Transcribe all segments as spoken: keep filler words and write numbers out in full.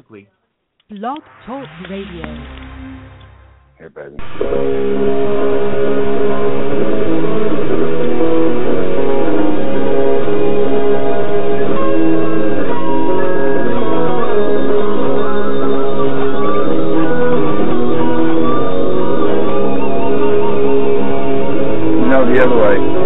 exactly. Blog Talk Radio. Hey, baby. No, the other way.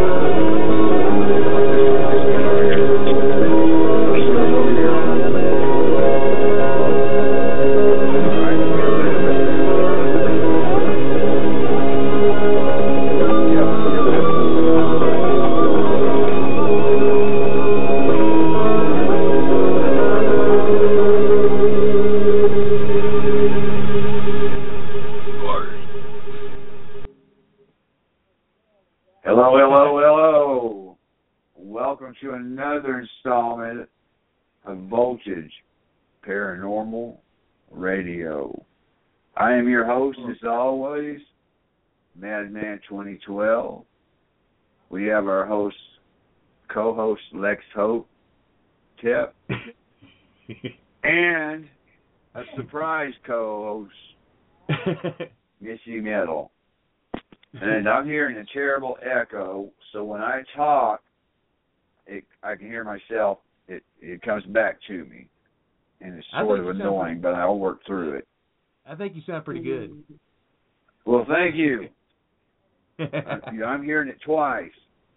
Hello, hello, hello. Welcome to another installment of Voltage Paranormal Radio. I am your host, as always, Madman twenty twelve. We have our host, co-host Lex Hope, Tip, and a surprise co-host, Missy Metal. And I'm hearing a terrible echo, so when I talk, it, I can hear myself. It it comes back to me, and it's sort of annoying, pretty, but I'll work through it. I think you sound pretty good. Well, thank you. I, I'm hearing it twice.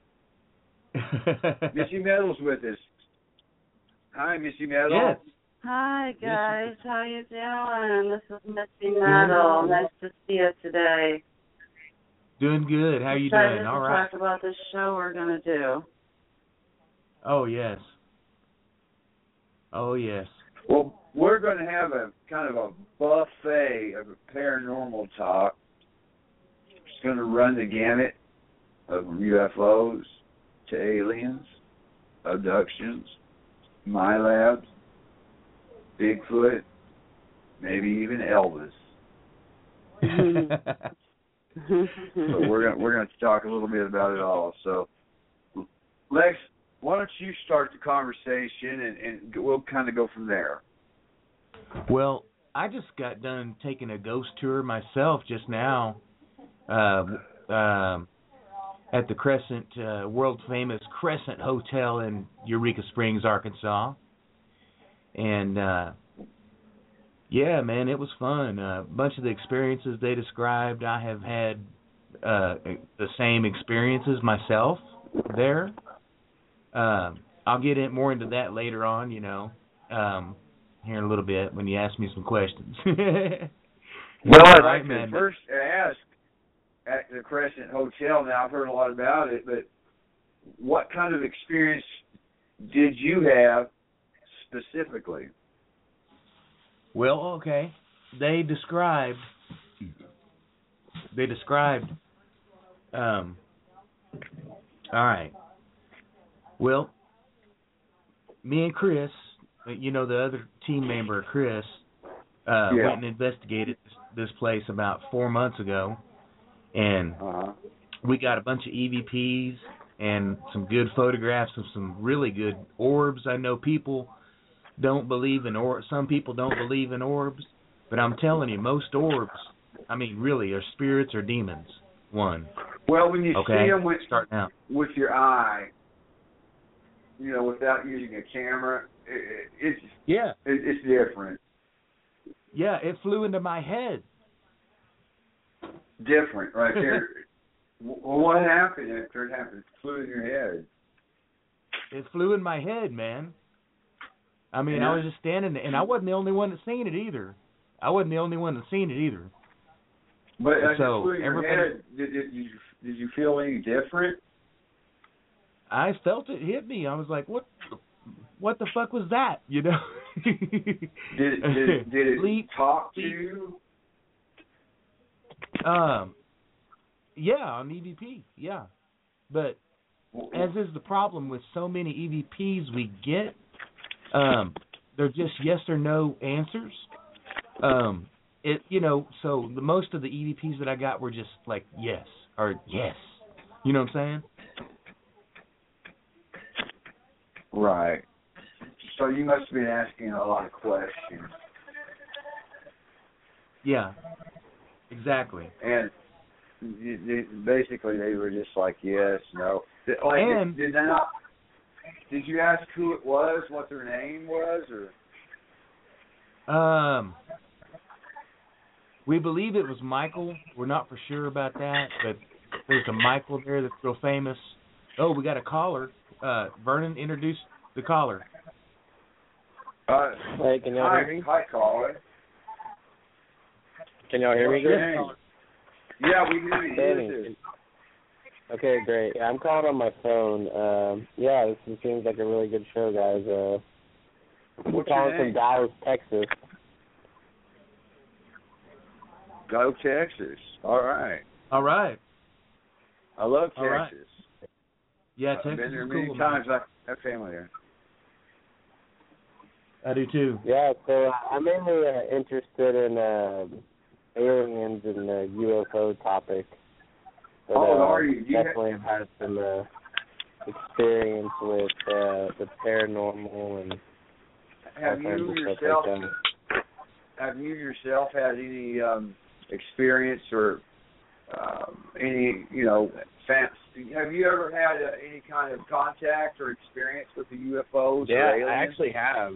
Missy Metal's with us. Hi, Missy Metal. Yes. Hi, guys. How you doing? This is Missy Metal. Nice to see you today. Doing good. How you Excited doing? All to right. talk about this show we're going to do. Oh, yes. Oh, yes. Well, we're going to have a kind of a buffet of paranormal talk. It's going to run the gamut of U F Os to aliens, abductions, my labs, Bigfoot, maybe even Elvis. So we're gonna we're gonna talk a little bit about it all. So, Lex, why don't you start the conversation and, and we'll kind of go from there. Well, I just got done taking a ghost tour myself just now, uh, um, at the Crescent, uh, world famous Crescent Hotel in Eureka Springs, Arkansas, and. Uh, Yeah, man, it was fun. A uh, bunch of the experiences they described, I have had uh, the same experiences myself there. Uh, I'll get in more into that later on, you know, um, here in a little bit when you ask me some questions. Well, I'd right, like man. to first ask at the Crescent Hotel, now I've heard a lot about it, but what kind of experience did you have specifically? Well, okay. They described. They described. Um. All right. Well, me and Chris, you know, the other team member, Chris, uh, yeah. went and investigated this place about four months ago, and uh-huh. we got a bunch of E V Ps and some good photographs of some really good orbs. I know people don't believe in orbs. Some people don't believe in orbs, but I'm telling you, most orbs, I mean, really, are spirits or demons. One. Well, when you okay? see them with, Start now. with your eye, you know, without using a camera, it, it's yeah, it, it's different. Yeah, it flew into my head. Different, right there. Well, what happened after it happened? It flew in your head. It flew in my head, man. I mean, yeah. I was just standing there, and I wasn't the only one that seen it either. I wasn't the only one that seen it either. But as so, it flew in your everybody, head, did, did, you, did you feel any different? I felt it hit me. I was like, what what the fuck was that, you know? did, did, did it Sleep, talk to sleep. you? Um, yeah, on E V P, yeah. But as is the problem with so many E V Ps we get, Um, they're just yes or no answers. Um, it you know, so the most of the E V Ps that I got were just like yes or yes. You know what I'm saying? Right. So you must have been asking a lot of questions. Yeah. Exactly. And y- y- basically, they were just like, yes, no. Did- Like, And- did, did they not? Did you ask who it was, what their name was, or? Um, we believe it was Michael. We're not for sure about that, but there's a Michael there that's real famous. Oh, we got a caller. Uh, Vernon, introduce the caller. Uh, Hey, can y'all hi, hear me? hi, caller. Can y'all hear me What's your good? name? Yeah, we hear you. Danny. Who is this? Okay, great. Yeah, I'm calling on my phone. Um, yeah, this is- seems like a really good show, guys. Uh, I'm What's your calling from name? Dallas, Texas. Go Texas. All right. All right. I love All right. Texas. Yeah, I've Texas been there is many cool. times. I have family there. I do too. Yeah, so uh, I'm mainly uh, interested in uh, aliens and the U F O topic. But, Oh, uh, are you? Do you ha- definitely have had some uh, experience with uh, the paranormal and Have all kinds you of stuff yourself? like that. Have you yourself had any um, experience or um, any, you know, fan- have you ever had uh, any kind of contact or experience with the U F Os Yeah, or aliens? I actually have.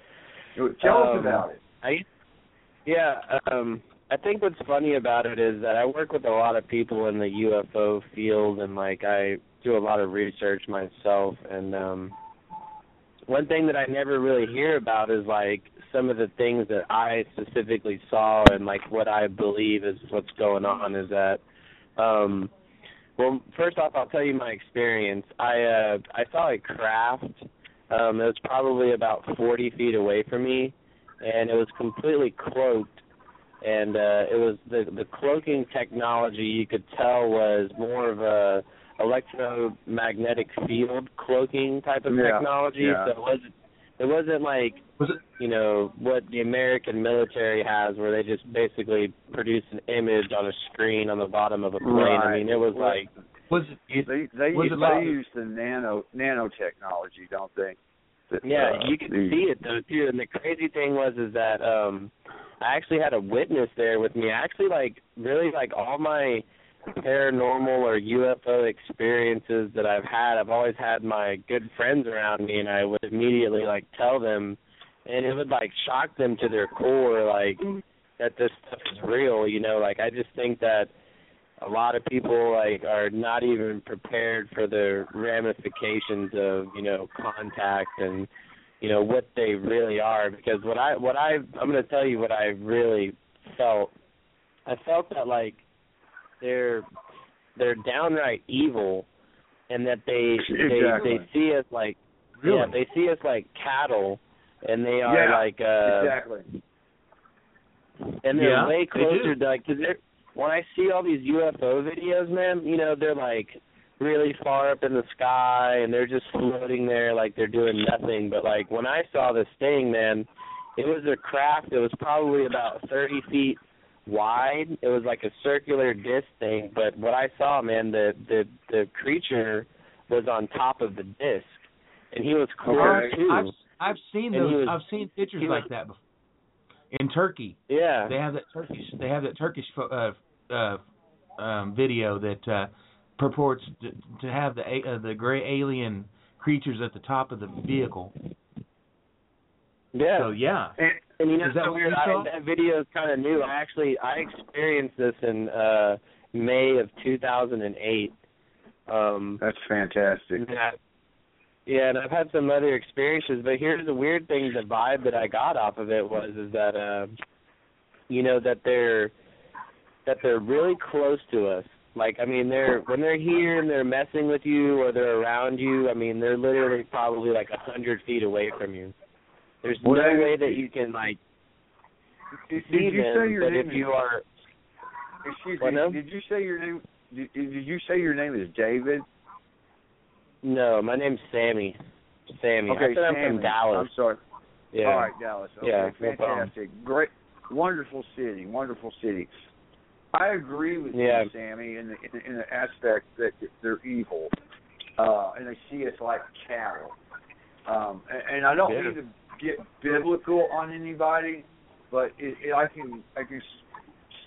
Tell us um, about it. I yeah, um, I think what's funny about it is that I work with a lot of people in the U F O field, and like I do a lot of research myself. And um, one thing that I never really hear about is like some of the things that I specifically saw, and like what I believe is what's going on is that. Um, well, first off, I'll tell you my experience. I uh, I saw a craft. Um, it was probably about forty feet away from me, and it was completely cloaked. And uh, it was the the cloaking technology. You could tell was more of a electromagnetic field cloaking type of Yeah, technology. yeah. So it wasn't it wasn't like Was it? you know what the American military has, where they just basically produce an image on a screen on the bottom of a plane. I Right. mean, it was like Was it? you, They they Was use, it like- they use the nano nanotechnology, don't they? That, Yeah, uh, you could the- see it though too. And the crazy thing was is that um I actually had a witness there with me. I actually like really like all my paranormal or U F O experiences that I've had, I've always had my good friends around me, and I would immediately like tell them, and it would like shock them to their core, like that this stuff is real, you know. Like I just think that a lot of people like are not even prepared for the ramifications of, you know, contact and, you know, what they really are. Because what I what I I'm going to tell you what I really felt. I felt that like they're they're downright evil, and that they Exactly. they they see us like Really? yeah they see us like cattle, and they are Yeah, like uh exactly. and they're Yeah, way they closer do. to like, cause they're, when I see all these U F O videos, man, you know, they're like really far up in the sky, and they're just floating there like they're doing nothing. But like when I saw this thing, man, it was a craft. It was probably about thirty feet wide. It was like a circular disc thing. But what I saw, man, the the the creature was on top of the disc, and he was close Okay. too. I've I've seen And those. he was- I've seen pictures he was- like that before. In Turkey, Yeah. they have that Turkish. They have that Turkish pho- uh, uh, um, video that uh, purports to, to have the a- uh, the gray alien creatures at the top of the vehicle. Yeah. So yeah, And, And you know, Is that so what weird. you I, saw? that video is kind of new. I actually I experienced this in uh May of two thousand eight. Um, that's fantastic. and I, yeah, and I've had some other experiences, but here's the weird thing: the vibe that I got off of it was is that uh, you know that they're that they're really close to us. Like, I mean, they're when they're here and they're messing with you or they're around you. I mean, they're literally probably like a hundred feet away from you. There's Well, no they- way that you can like Did, see did you them, say your but name? if you are, Excuse What me. now? Did you say your name? Did, did you say your name is David? no, my name's Sammy. Sammy. Okay, I said I'm Sammy. from Dallas. I'm sorry. Yeah. All right, Dallas. Okay, Yeah, no problem. fantastic. Great, wonderful city, wonderful city. I agree with Yeah. you, Sammy, in the, in the in the aspect that they're evil, uh, and they see us like cattle. Um, and, and I don't Yeah. mean to get biblical on anybody, but it, it, I can I can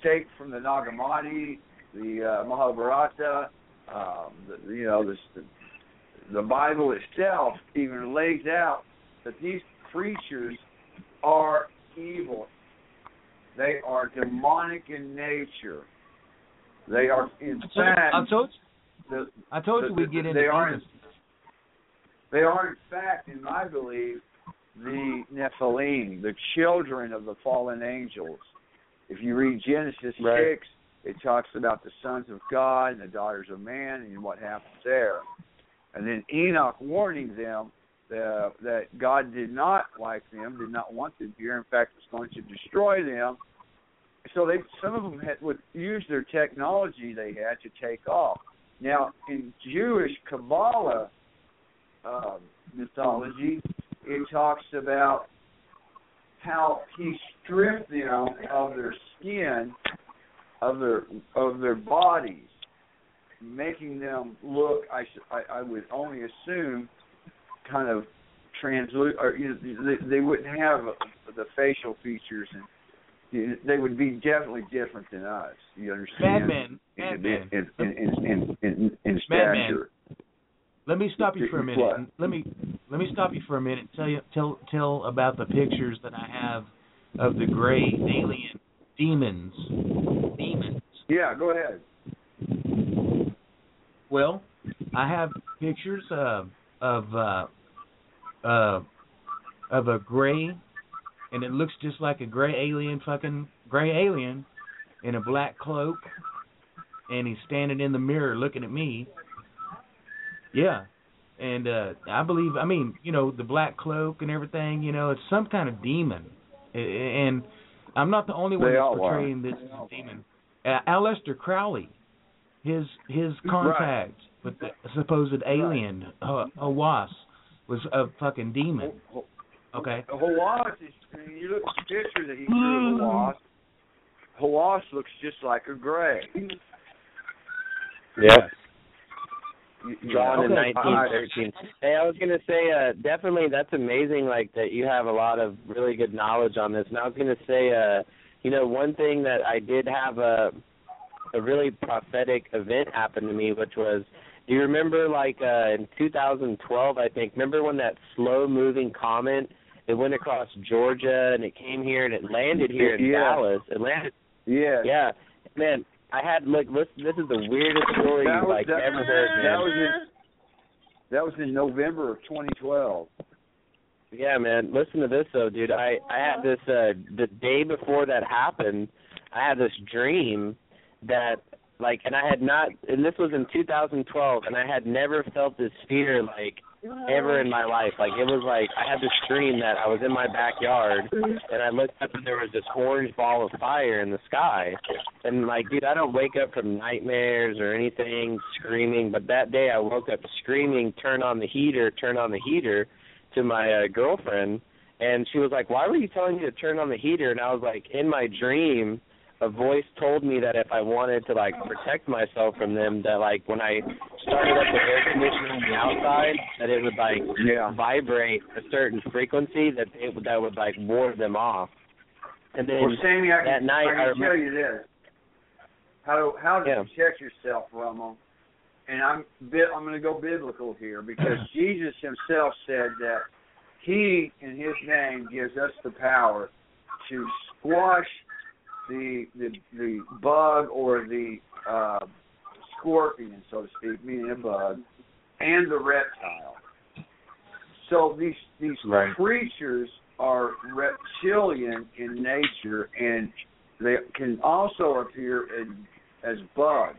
take from the Nag Hammadi, the uh, Mahabharata, um, the, you know, the, the Bible itself even lays out that these creatures are evil. They are demonic in nature. They are, in I told, fact, I told the, you, I told the, you we'd get into they are, demons. They are, in fact, in my belief, the Nephilim, the children of the fallen angels. If you read Genesis right. six, it talks about the sons of God and the daughters of man and what happens there. And then Enoch warning them that, that God did not like them, did not want them here. In fact, was going to destroy them. So they, some of them had, would use their technology they had to take off. Now, in Jewish Kabbalah uh, mythology, it talks about how he stripped them of their skin, of their of their bodies, making them look, I, I, I would only assume, kind of translucent, or you know, they, they wouldn't have the facial features, and you know, they would be definitely different than us. You understand? Madman, Madman, in, in, in, in, in, in Madman. stature. Let me stop you for a minute. What? Let me let me stop you for a minute. And tell you tell tell about the pictures that I have of the gray alien demons. Demons. Yeah, go ahead. Well, I have pictures of of uh, uh, of a gray, and it looks just like a gray alien, fucking gray alien, in a black cloak, and he's standing in the mirror looking at me. Yeah, and uh, I believe, I mean, you know, the black cloak and everything, you know, it's some kind of demon. And I'm not the only one They that's all portraying this as a demon. Uh, Aleister Crowley, his his contact right. with the supposed alien, right. uh, Hawass, was a fucking demon. Okay? Hawass, is, when you look at the picture that he drew of Hawass, Hawass looks just like a gray. Yeah. Yeah, Drawn okay. in nineteen thirteen. Hey, I was gonna say, uh, definitely that's amazing. Like that, you have a lot of really good knowledge on this. And I was gonna say, uh, you know, one thing that I did have a a really prophetic event happen to me, which was, do you remember like uh, in two thousand twelve? I think. Remember when that slow-moving comet it went across Georgia and it came here and it landed here in yeah. Dallas. It landed. Yeah. Yeah, man. I had look. Listen, this is the weirdest story that you've was, like that, ever heard. Man. That was in, that was in November of twenty twelve. Yeah, man. Listen to this though, dude. I I had this uh the day before that happened. I had this dream that like, and I had not, and this was in two thousand twelve, and I had never felt this fear like ever in my life. Like it was like I had this dream that I was in my backyard and I looked up and there was this orange ball of fire in the sky. And like, dude, I don't wake up from nightmares or anything screaming, but that day I woke up screaming, turn on the heater, turn on the heater to my uh, girlfriend. And she was like, why were you telling me to turn on the heater? And I was like, in my dream, a voice told me that if I wanted to, like, protect myself from them, that, like, when I started up the air conditioner on the outside, that it would, like, yeah. vibrate a certain frequency that it, that would, like, ward them off. And then well, Sammy, I that can, night, I can I tell remember, you this. How how do yeah. you check yourself, Romo? And I'm I'm going to go biblical here because Jesus himself said that he, in his name, gives us the power to squash the the the bug or the uh, scorpion, so to speak, meaning a bug, and the reptile. So these these right. creatures are reptilian in nature, and they can also appear in, as bugs.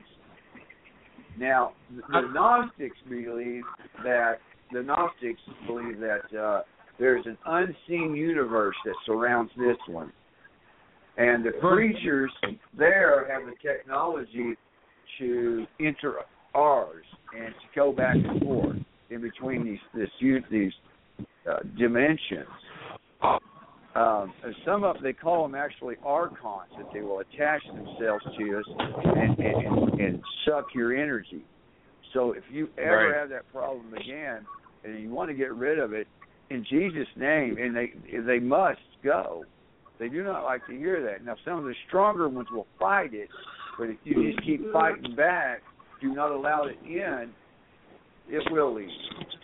Now, the Gnostics believe that the Gnostics believe that uh, there's an unseen universe that surrounds this one. And the creatures there have the technology to enter ours and to go back and forth in between these this, these uh, dimensions. Um, and some of they call them actually archons, that they will attach themselves to us and, and, and, and suck your energy. So if you ever right. have that problem again and you want to get rid of it, in Jesus' name, and they they must go. They do not like to hear that. Now, some of the stronger ones will fight it, but if you just keep fighting back, do not allow it in, it will leave.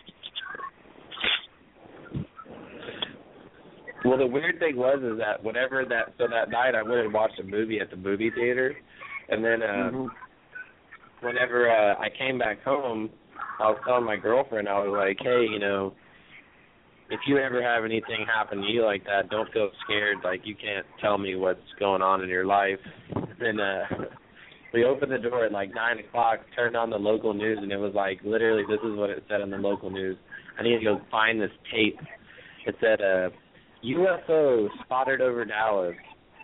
Well, the weird thing was is that whenever that so that night I went and watched a movie at the movie theater, and then uh, Mm-hmm. whenever uh, I came back home, I was telling my girlfriend, I was like, hey, you know, if you ever have anything happen to you like that, don't feel scared. Like, you can't tell me what's going on in your life. And uh, we opened the door at like nine o'clock, turned on the local news, and it was like, literally, this is what it said on the local news. I need to go find this tape. It said, uh, U F O spotted over Dallas.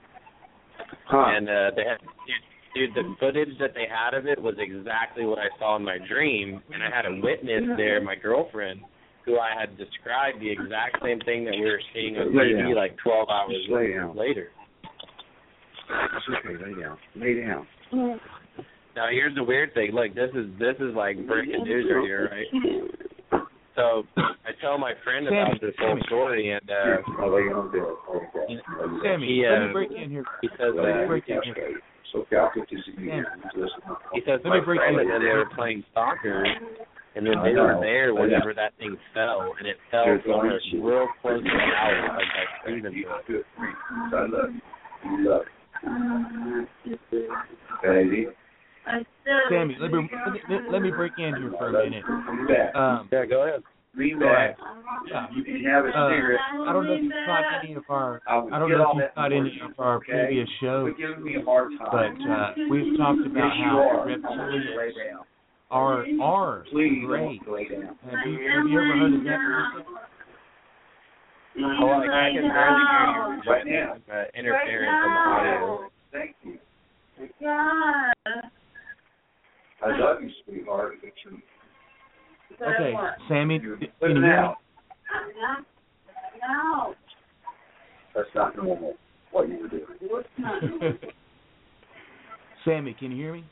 Huh. And uh, they had, dude, dude, the footage that they had of it was exactly what I saw in my dream. And I had a witness there, my girlfriend, who I had described the exact same thing that we were seeing on T V like twelve hours lay down. later. It's okay, lay down. Lay down. Now here's the weird thing. Look, this is this is like breaking news right here, right? So I tell my friend about this whole story, and uh, Oh, lay on there. Sammy, he, let me uh, break in here. he says Let me uh, break in here. So, Cal, get this again. he says Let me my break friend in. and they were playing soccer, and then I they were know. there I know. whenever that thing fell, and it fell There's somewhere one. real close to Dallas, like by Stevensville. Good. I love you. You love it. Baby. I still Sammy, let me, let me let me break in here for a minute. Come back. Um, Yeah, go ahead. Lean go ahead. back. Yeah. You can have a Uh, cigarette. I don't know if you caught any of our I will I don't get know all if you that caught for any you, of our okay? previous shows, Quit giving me a hard but time. uh, we've talked about Yes, you how are. reptilians Lay down. are are Please great. don't lay down. Have you have you ever heard of that? Oh, like, I can barely hear you. Right now. Uh, interference in the audio. Thank you. Yeah. I love you, sweetheart. But you, Okay, Sammy, you're can you putting hear out. No. That's not normal, what you were doing. me? Sammy, can you hear me?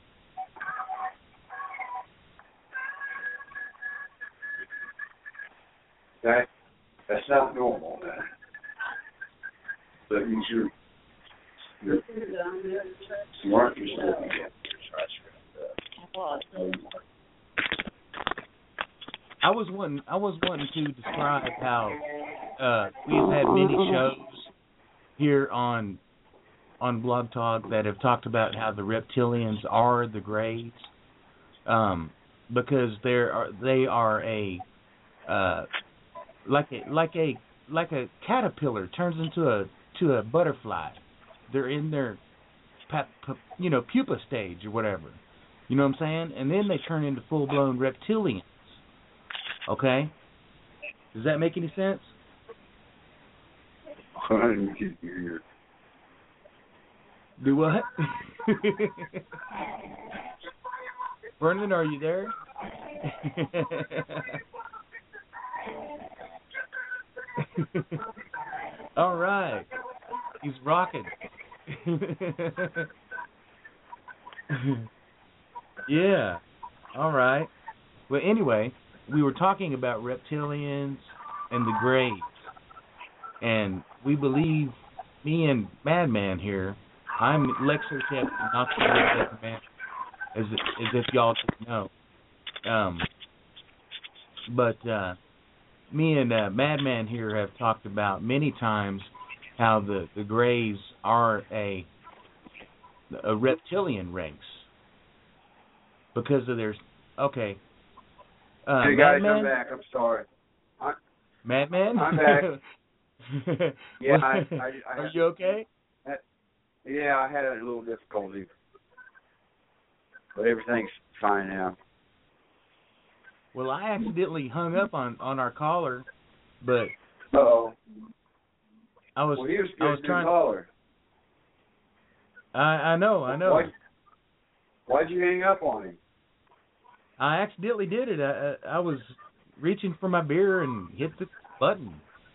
That, that's not normal, man. But you should, you're smart yourself again. I was one. I was wanting to describe how uh, we've had many shows here on on Blog Talk that have talked about how the reptilians are the Greys, um, because they are they are a uh, like a like a like a caterpillar turns into a to a butterfly. They're in their pap, pap, you know pupa stage or whatever. You know what I'm saying? And then they turn into full blown reptilians. Okay? Does that make any sense? I didn't get you here. Do what? Vernon, are you there? All right. He's rocking. Yeah. All right. Well, anyway, we were talking about reptilians and the Greys. And we believe, me and Madman here, I'm Lexotep, not the Lexotep Man, as, as if y'all didn't know. Um, but uh, me and uh, Madman here have talked about many times how the, the Greys are a a reptilian race because of their okay. Uh, Hey guys, Madman? I'm back. I'm sorry. I, Madman? I'm back. Yeah, I, I, I, are you okay? Yeah, I had a little difficulty, but everything's fine now. Well, I accidentally hung up on, on our caller, but Uh-oh. I was Well, he was I was good to trying. caller. I I know I know. Why, why'd you hang up on him? I accidentally did it. I I I was reaching for my beer and hit the button.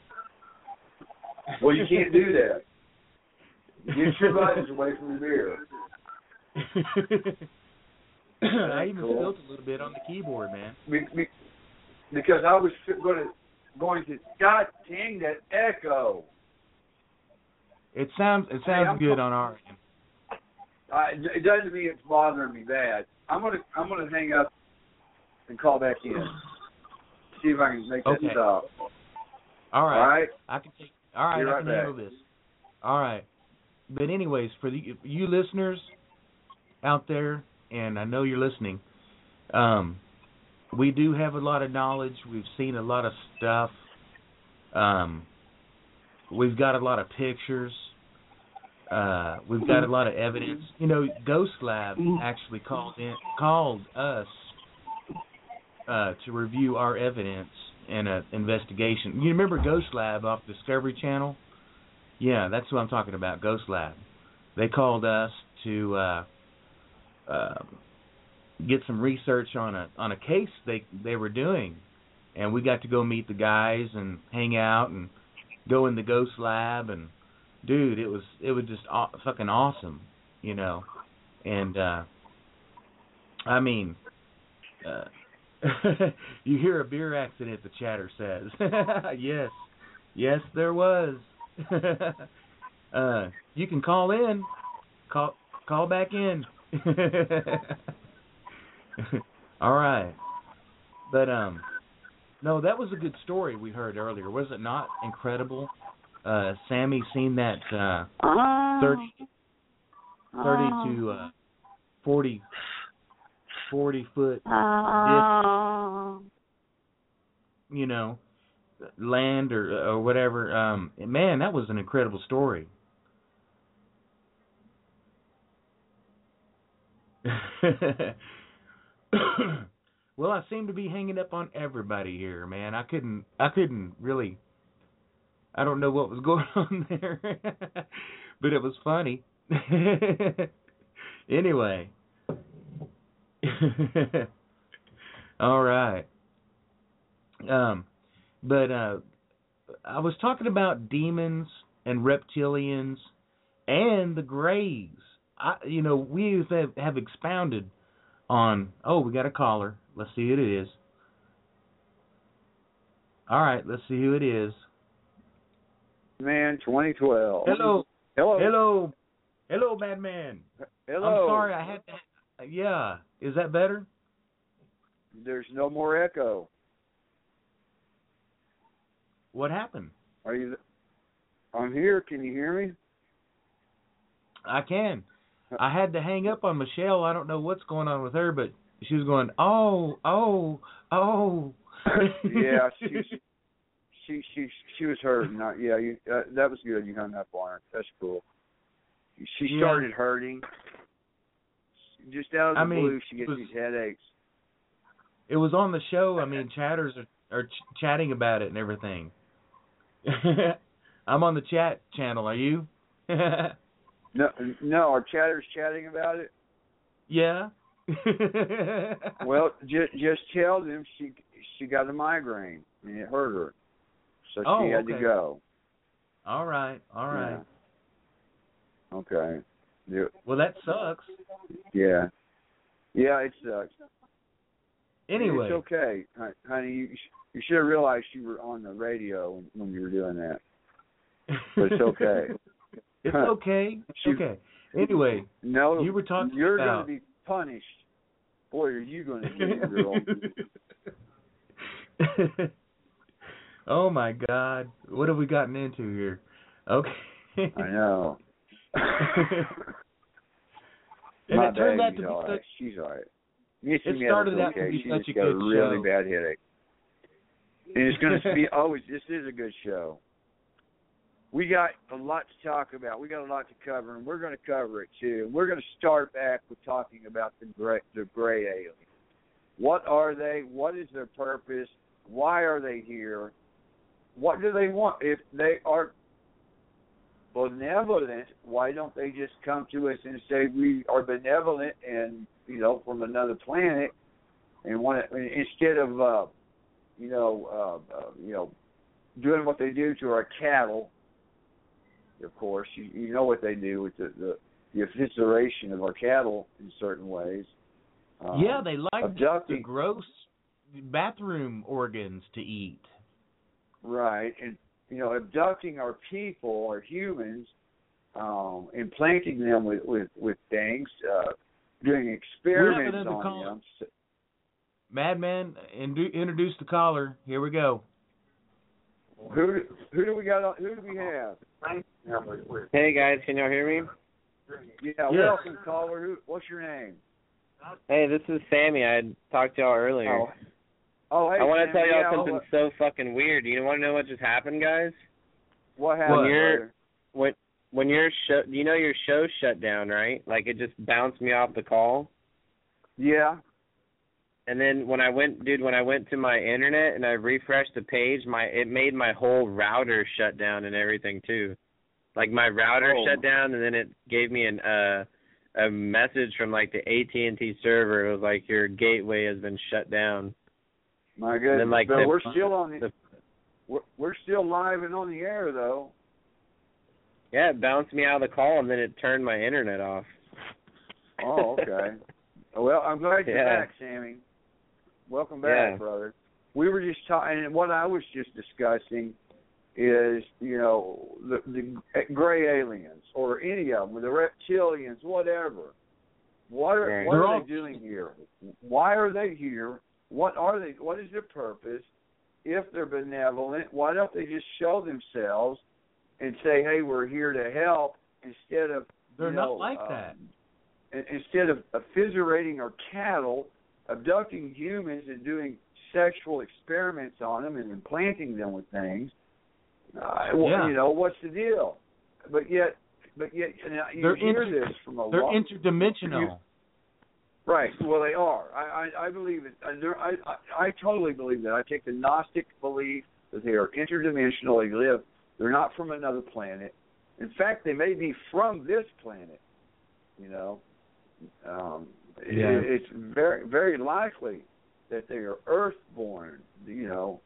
Well, you can't do that. Get your buttons away from the beer. I even Cool. spilled a little bit on the keyboard, man. Be, be, because I was going to, going to, God dang that echo. It sounds it sounds I'm good co- on our end. Uh, it doesn't mean it's bothering me bad. I'm gonna I'm gonna hang up and call back in. See if I can make that Okay. stop. All right. All right. I can take. All right, Be I right can back. handle this. All right. But anyways, for the you listeners out there, and I know you're listening, um, we do have a lot of knowledge. We've seen a lot of stuff. Um, we've got a lot of pictures. Uh, we've got a lot of evidence. You know, Ghost Lab actually called in, called us uh, to review our evidence in an investigation. You remember Ghost Lab off Discovery Channel? Yeah, that's what I'm talking about, Ghost Lab. They called us to uh, uh, get some research on a on a case they they were doing, and we got to go meet the guys and hang out and go in the Ghost Lab, and dude, it was it was just aw- fucking awesome, you know. And uh, I mean, uh, you hear a beer accident, the chatter says. Yes, yes, there was. uh, you can call in, call call back in. All right, but um, no, that was a good story we heard earlier, was it not? Incredible. Uh, Sammy seen that uh, thirty, thirty to uh, forty, forty foot disc, you know, land or or whatever. Um, man, that was an incredible story. Well, I seem to be hanging up on everybody here, man. I couldn't, I couldn't really. I don't know what was going on there, but it was funny. Anyway. All right. Um, but uh, I was talking about demons and reptilians and the Greys. I, you know, we have, have expounded on. Oh, we got a caller. Let's see who it is. All right, let's see who it is. Man, twenty twelve. Hello. Hello. Hello. Hello, Madman. Hello. I'm sorry, I had to. Yeah. Is that better? There's no more echo. What happened? Are you? I'm here. Can you hear me? I can. I had to hang up on Michelle. I don't know what's going on with her, but she was going, oh, oh, oh. Yeah, she, she, she, she was hurting. Not, yeah, you, uh, that was good. You hung up on her. That's cool. She Yeah. started hurting. Just out of the I mean, blue, she gets was, these headaches. It was on the show. I mean, chatters are, are ch- chatting about it and everything. I'm on the chat channel. Are you? No, no, our chatter's chatting about it. Yeah. Well, just just tell them she she got a migraine and it hurt her, so Oh, she had okay. to go. All right. All right. Yeah. Okay. Yeah. Well, that sucks. Yeah. Yeah, it sucks. Anyway. It's okay, honey. You you should have realized you were on the radio when, when you were doing that. But it's okay. It's okay. It's She- okay. Anyway, No, you were talking you're about... going to be punished. Boy, are you going to be, girl. Oh, my God. What have we gotten into here? Okay. I know. And My it turned out baby's to be all right. such... She's all right. Missy It Meadows started out okay. to be She such just a got a good really show. bad headache. And it's going to be, oh, this is a good show. We got a lot to talk about. We got a lot to cover, and we're going to cover it, too. We're going to start back with talking about the gray, the gray aliens. What are they? What is their purpose? Why are they here? What do they want? If they are benevolent, why don't they just come to us and say we are benevolent and, you know, from another planet, and want to, instead of, uh, you know, uh, uh, you know, doing what they do to our cattle. Of course, you, you know what they do with the, the, the evisceration of our cattle in certain ways. Um, Yeah, they like abducting, the gross bathroom organs to eat. right, and you know, abducting our people, our humans, um, implanting them with with, with things, uh, doing experiments on call. them. Madman, indu- introduce the caller. Here we go. Who who do we got? On, who do we have? Hey guys, can y'all hear me? Yeah, yes. welcome caller. Who? What's your name? Hey, this is Sammy. I talked to y'all earlier. Oh, oh hey. I want to Sammy, tell y'all yeah, something what, so fucking weird. You want to know what just happened, guys? what happened? What? brother? When when your show, you know your show shut down, right? Like it just bounced me off the call. Yeah. And then when I went, dude, when I went to my internet and I refreshed the page, my it made my whole router shut down and everything too. Like my router Oh. shut down, and then it gave me an uh a message from like the A T and T server. It was like your gateway has been shut down. My goodness. then, like, but the- we're still on the, the we're, we're still live and on the air though. Yeah, it bounced me out of the call, and then it turned my internet off. Oh, okay. Well, I'm glad you're Yeah. back, Sammy. Welcome back, Yeah. brother. We were just talking, and what I was just discussing is, you know, the, the gray aliens or any of them, the reptilians, whatever. What are Right. what They're are all- they doing here? Why are they here? What are they? What is their purpose? If they're benevolent, why don't they just show themselves and say, "Hey, we're here to help," instead of They're you not know, like um, that. in- Instead of effiserating our cattle, abducting humans and doing sexual experiments on them and implanting them with things. Uh, well, Yeah. You know, what's the deal? But yet, but yet, you, know, you They're hear inter- this from a They're lot. interdimensional. Right. Well, they are. I, I, I believe it. I, there- I, I, I totally believe that. I take the Gnostic belief that they are interdimensional. They live. They're not from another planet. In fact, they may be from this planet. You know, um, Yeah. it, it's very, very likely that they are Earth-born. You know.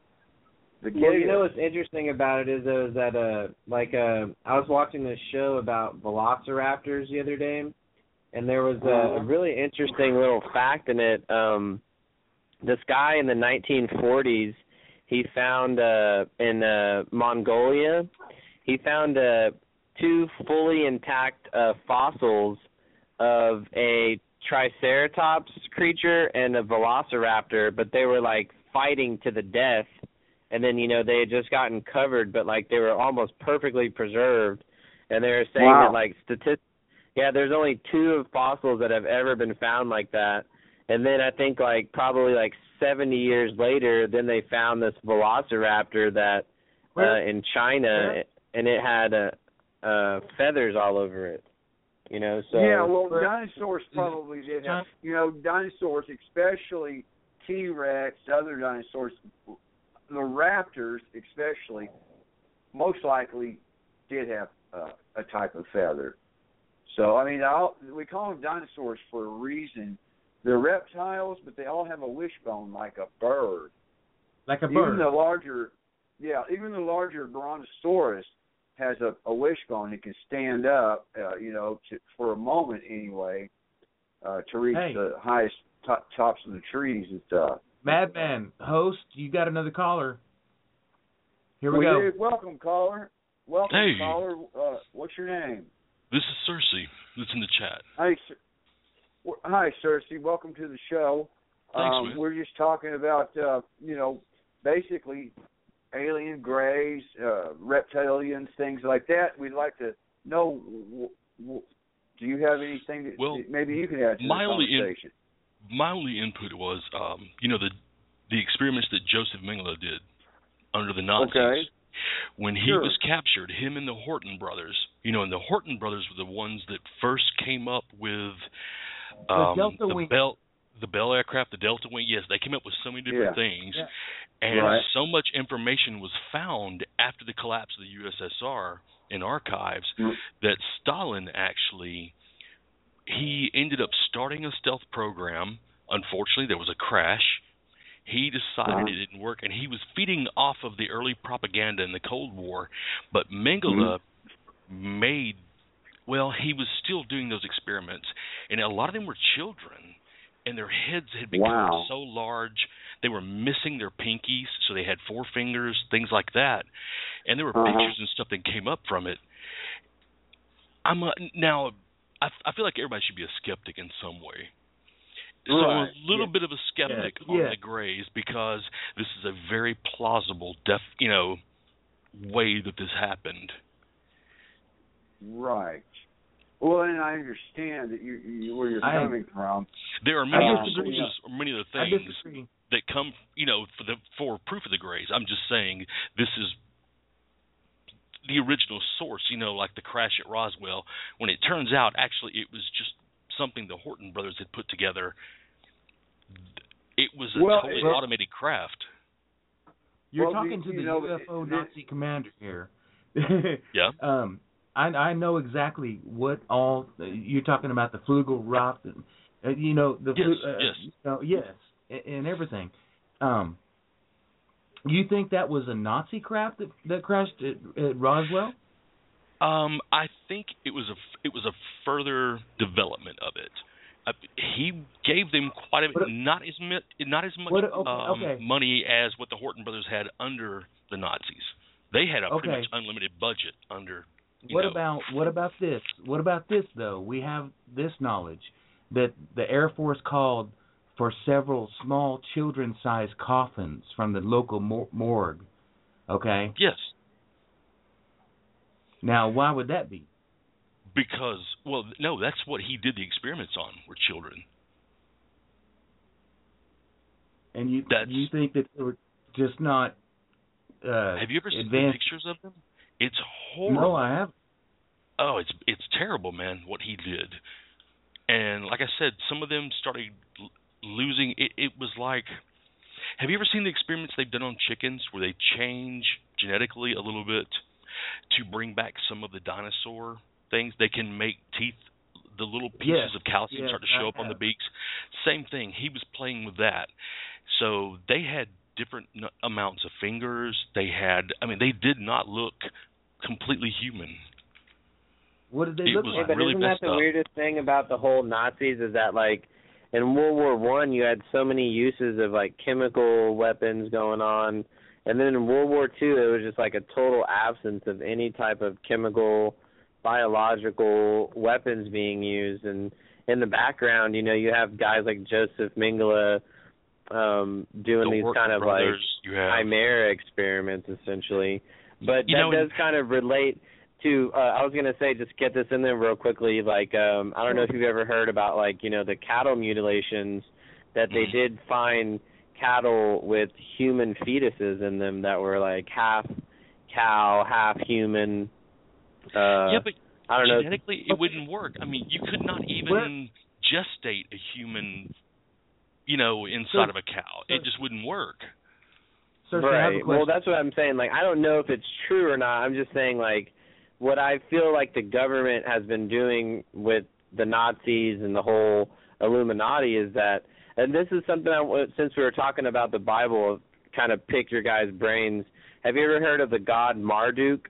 The Well, you know Gators. what's interesting about it is though is that uh like uh I was watching this show about velociraptors the other day, and there was a, a really interesting little fact in it. Um, this guy in the nineteen forties, he found uh in uh Mongolia, he found uh two fully intact uh fossils of a triceratops creature and a velociraptor, but they were like fighting to the death. And then, you know, they had just gotten covered, but, like, they were almost perfectly preserved. And they were saying Wow. that, like, statistic, yeah, there's only two of fossils that have ever been found like that. And then I think, like, probably, like, seventy years later, then they found this velociraptor that uh, in China, Where? and it had uh, uh, feathers all over it. You know, so... Yeah, well, dinosaurs probably did have, you know, dinosaurs, especially T-Rex, other dinosaurs, the raptors especially, most likely did have uh, a type of feather. So, I mean, I'll, we call them dinosaurs for a reason. They're reptiles, but they all have a wishbone like a bird. Like a Even bird. the larger, yeah, even the larger Brontosaurus has a, a wishbone. It can stand up, uh, you know, to, for a moment anyway, uh, to reach Hey. the highest top, tops of the trees and stuff. Madman, host, you got another caller. Here we well, go. yeah, welcome, caller. Welcome, Hey. caller. Uh, what's your name? This is Cersei. That's in the chat. Hi, Cer- w- hi, Cersei. Welcome to the show. Thanks, um, man. We're just talking about, uh, you know, basically alien grays, uh, reptilians, things like that. We'd like to know. W- w- do you have anything that Well, maybe you can add to my the only in- conversation? My only input was, um, you know, the the experiments that Joseph Mengele did under the Nazis. Okay. When he Sure. was captured, him and the Horton brothers, you know, and the Horton brothers were the ones that first came up with um, Delta the Wing. Bell, the Bell aircraft, the Delta Wing. Yes, they came up with so many different Yeah. things, Yeah. and Right. so much information was found after the collapse of the U S S R in archives Mm. that Stalin actually he ended up starting a stealth program. Unfortunately, there was a crash. He decided Uh-huh. it didn't work, and he was feeding off of the early propaganda in the Cold War. But Mengele Mm-hmm. made, well, he was still doing those experiments, and a lot of them were children, and their heads had become Wow. so large, they were missing their pinkies, so they had four fingers, things like that. And there were Uh-huh. pictures and stuff that came up from it. I'm a, now. I, I feel like everybody should be a skeptic in some way. So Right. a little Yeah. bit of a skeptic Yeah. on Yeah. the Greys because this is a very plausible, def, you know, way that this happened. Right. Well, and I understand that you, you where you're I- coming from. There are many I other disagree. sources, or many other I things disagree. that come, you know, for the for proof of the Greys. I'm just saying this is the original source, you know, like the crash at Roswell. When it turns out, actually, it was just something the Horton brothers had put together. It was a Well, totally well- automated craft. You're Well, talking you- to you the know, U F O it- Nazi commander here. Yeah. Um, I I know exactly what all you're talking about, the Flugelrock, and, uh, you know the Yes, Flu- uh, yes. you know, yes, and, and everything. Um, you think that was a Nazi craft that, that crashed at, at Roswell? Um, I think it was a it was a further development of it. Uh, he gave them quite a bit, What- not as mi- not as much What- okay, um, okay. money as what the Horton brothers had under the Nazis. They had a pretty Okay. much unlimited budget under. You What know, about what about this? What about this though? We have this knowledge that the Air Force called for several small children-sized coffins from the local mor- morgue. Okay. Yes, Now, why would that be? because well, no, that's what he did the experiments on were children. And you That's- you think that they were just not uh, Have you ever seen the advanced? pictures of them? It's horrible. No, I have. Oh, it's it's terrible, man, what he did. And like I said, some of them started l- losing. It, it was like, have you ever seen the experiments they've done on chickens where they change genetically a little bit to bring back some of the dinosaur things? They can make teeth, the little pieces Yes, of calcium yes, start to I show up on the have. beaks. Same thing. He was playing with that. So they had different n- amounts of fingers. They had, I mean, they did not look completely human. What did they It look was Yeah, like? but really isn't that messed the up. weirdest thing about the whole Nazis is that, like, in World War One, you had so many uses of, like, chemical weapons going on, and then in World War Two, it was just, like, a total absence of any type of chemical, biological weapons being used. And in the background, you know, you have guys like Joseph Mengele um, doing The these Horton kind of, brothers, like, you have, chimera experiments, essentially. But You that know, does kind of relate to, uh, I was going to say, just get this in there real quickly, like, um, I don't know if you've ever heard about, like, you know, the cattle mutilations, that they Mhm. did find cattle with human fetuses in them that were, like, half cow, half human. Uh, yeah, but I don't know. genetically it wouldn't work. I mean, you could not even Where- gestate a human, you know, inside So- of a cow. so- It just wouldn't work. Sir, sir, I have a Right. Well, question. that's what I'm saying. Like, I don't know if it's true or not. I'm just saying, like, what I feel like the government has been doing with the Nazis and the whole Illuminati is that, and this is something I, since we were talking about the Bible, kind of pick your guys' brains. Have you ever heard of the god Marduk?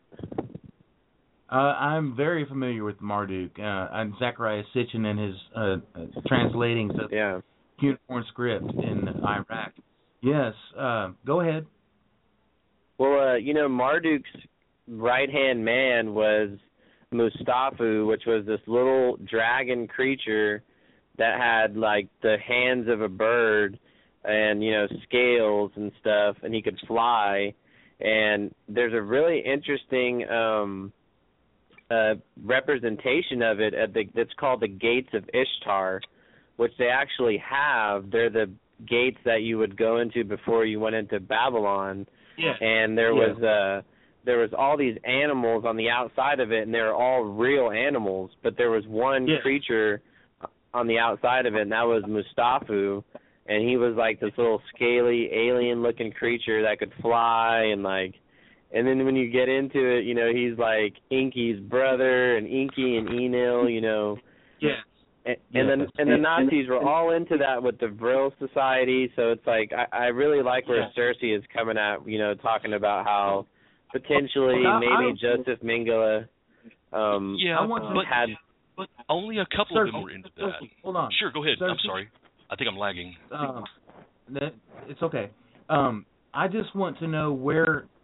Uh, I'm very familiar with Marduk. Uh, and Zechariah Sitchin and his uh, uh, translatings of Yeah. cuneiform script in Iraq. Yes, uh, go ahead. Well, uh, you know, Marduk's right-hand man was Mustafa, which was this little dragon creature that had, like, the hands of a bird and, you know, scales and stuff, and he could fly. And there's a really interesting um, uh, representation of it at the, that's called the Gates of Ishtar, which they actually have. They're the gates that you would go into before you went into Babylon. Yeah. And there Yeah. was uh there was all these animals on the outside of it, and they were all real animals, but there was one Yeah. creature on the outside of it, and that was Mustafa, and he was like this little scaly alien looking creature that could fly, and like, and then when you get into it, you know, he's like Inky's brother, and Inky and Enil, you know. Yeah. And, Yeah. and then and the Nazis were all into that with the Vril Society, so it's like I, I really like where Yeah. Cersei is coming at, you know, talking about how potentially Well, I- maybe I- Joseph Mengele um Yeah, I want to- but had but only a couple Sir, of them were into that. hold on. Sure, go ahead. Sir, I'm sorry. I think I'm lagging. Um, that, it's okay. Um, I just want to know where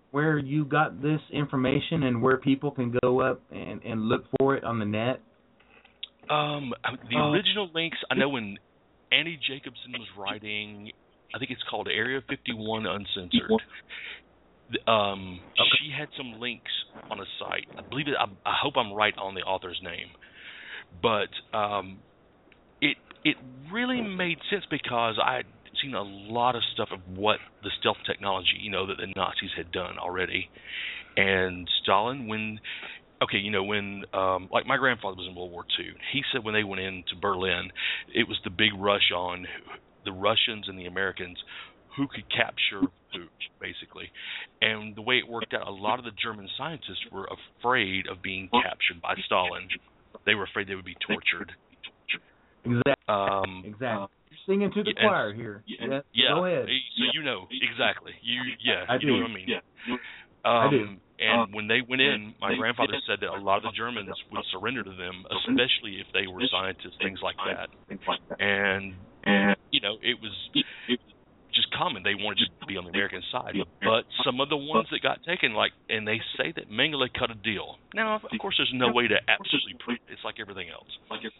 where you got this information and where people can go up and, and look for it on the net? Um, the Uh, original links, I know when Annie Jacobson was writing, I think it's called Area fifty-one Uncensored. Um, Okay. she had some links on a site. I believe it. I, I hope I'm right on the author's name, but um, it it really made sense because I had seen a lot of stuff of what the stealth technology, you know, that the Nazis had done already, and Stalin when. Okay, you know, when, um, like my grandfather was in World War Two, he said when they went into Berlin, it was the big rush on the Russians and the Americans who could capture who, basically. And the way it worked out, a lot of the German scientists were afraid of being captured by Stalin. They were afraid they would be tortured. Exactly. Um, exactly. You're singing to the yeah, choir here. Yeah, yeah. Go ahead. So you know, exactly. You, yeah, I you do. know what I mean. Yeah. Um, I do. And when they went in, my grandfather said that a lot of the Germans would surrender to them, especially if they were scientists, things like that. And, you know, it was just common. They wanted to be on the American side. But some of the ones that got taken, like, and they say that Mengele cut a deal. Now, of course, there's no way to absolutely prove it. It's like everything else.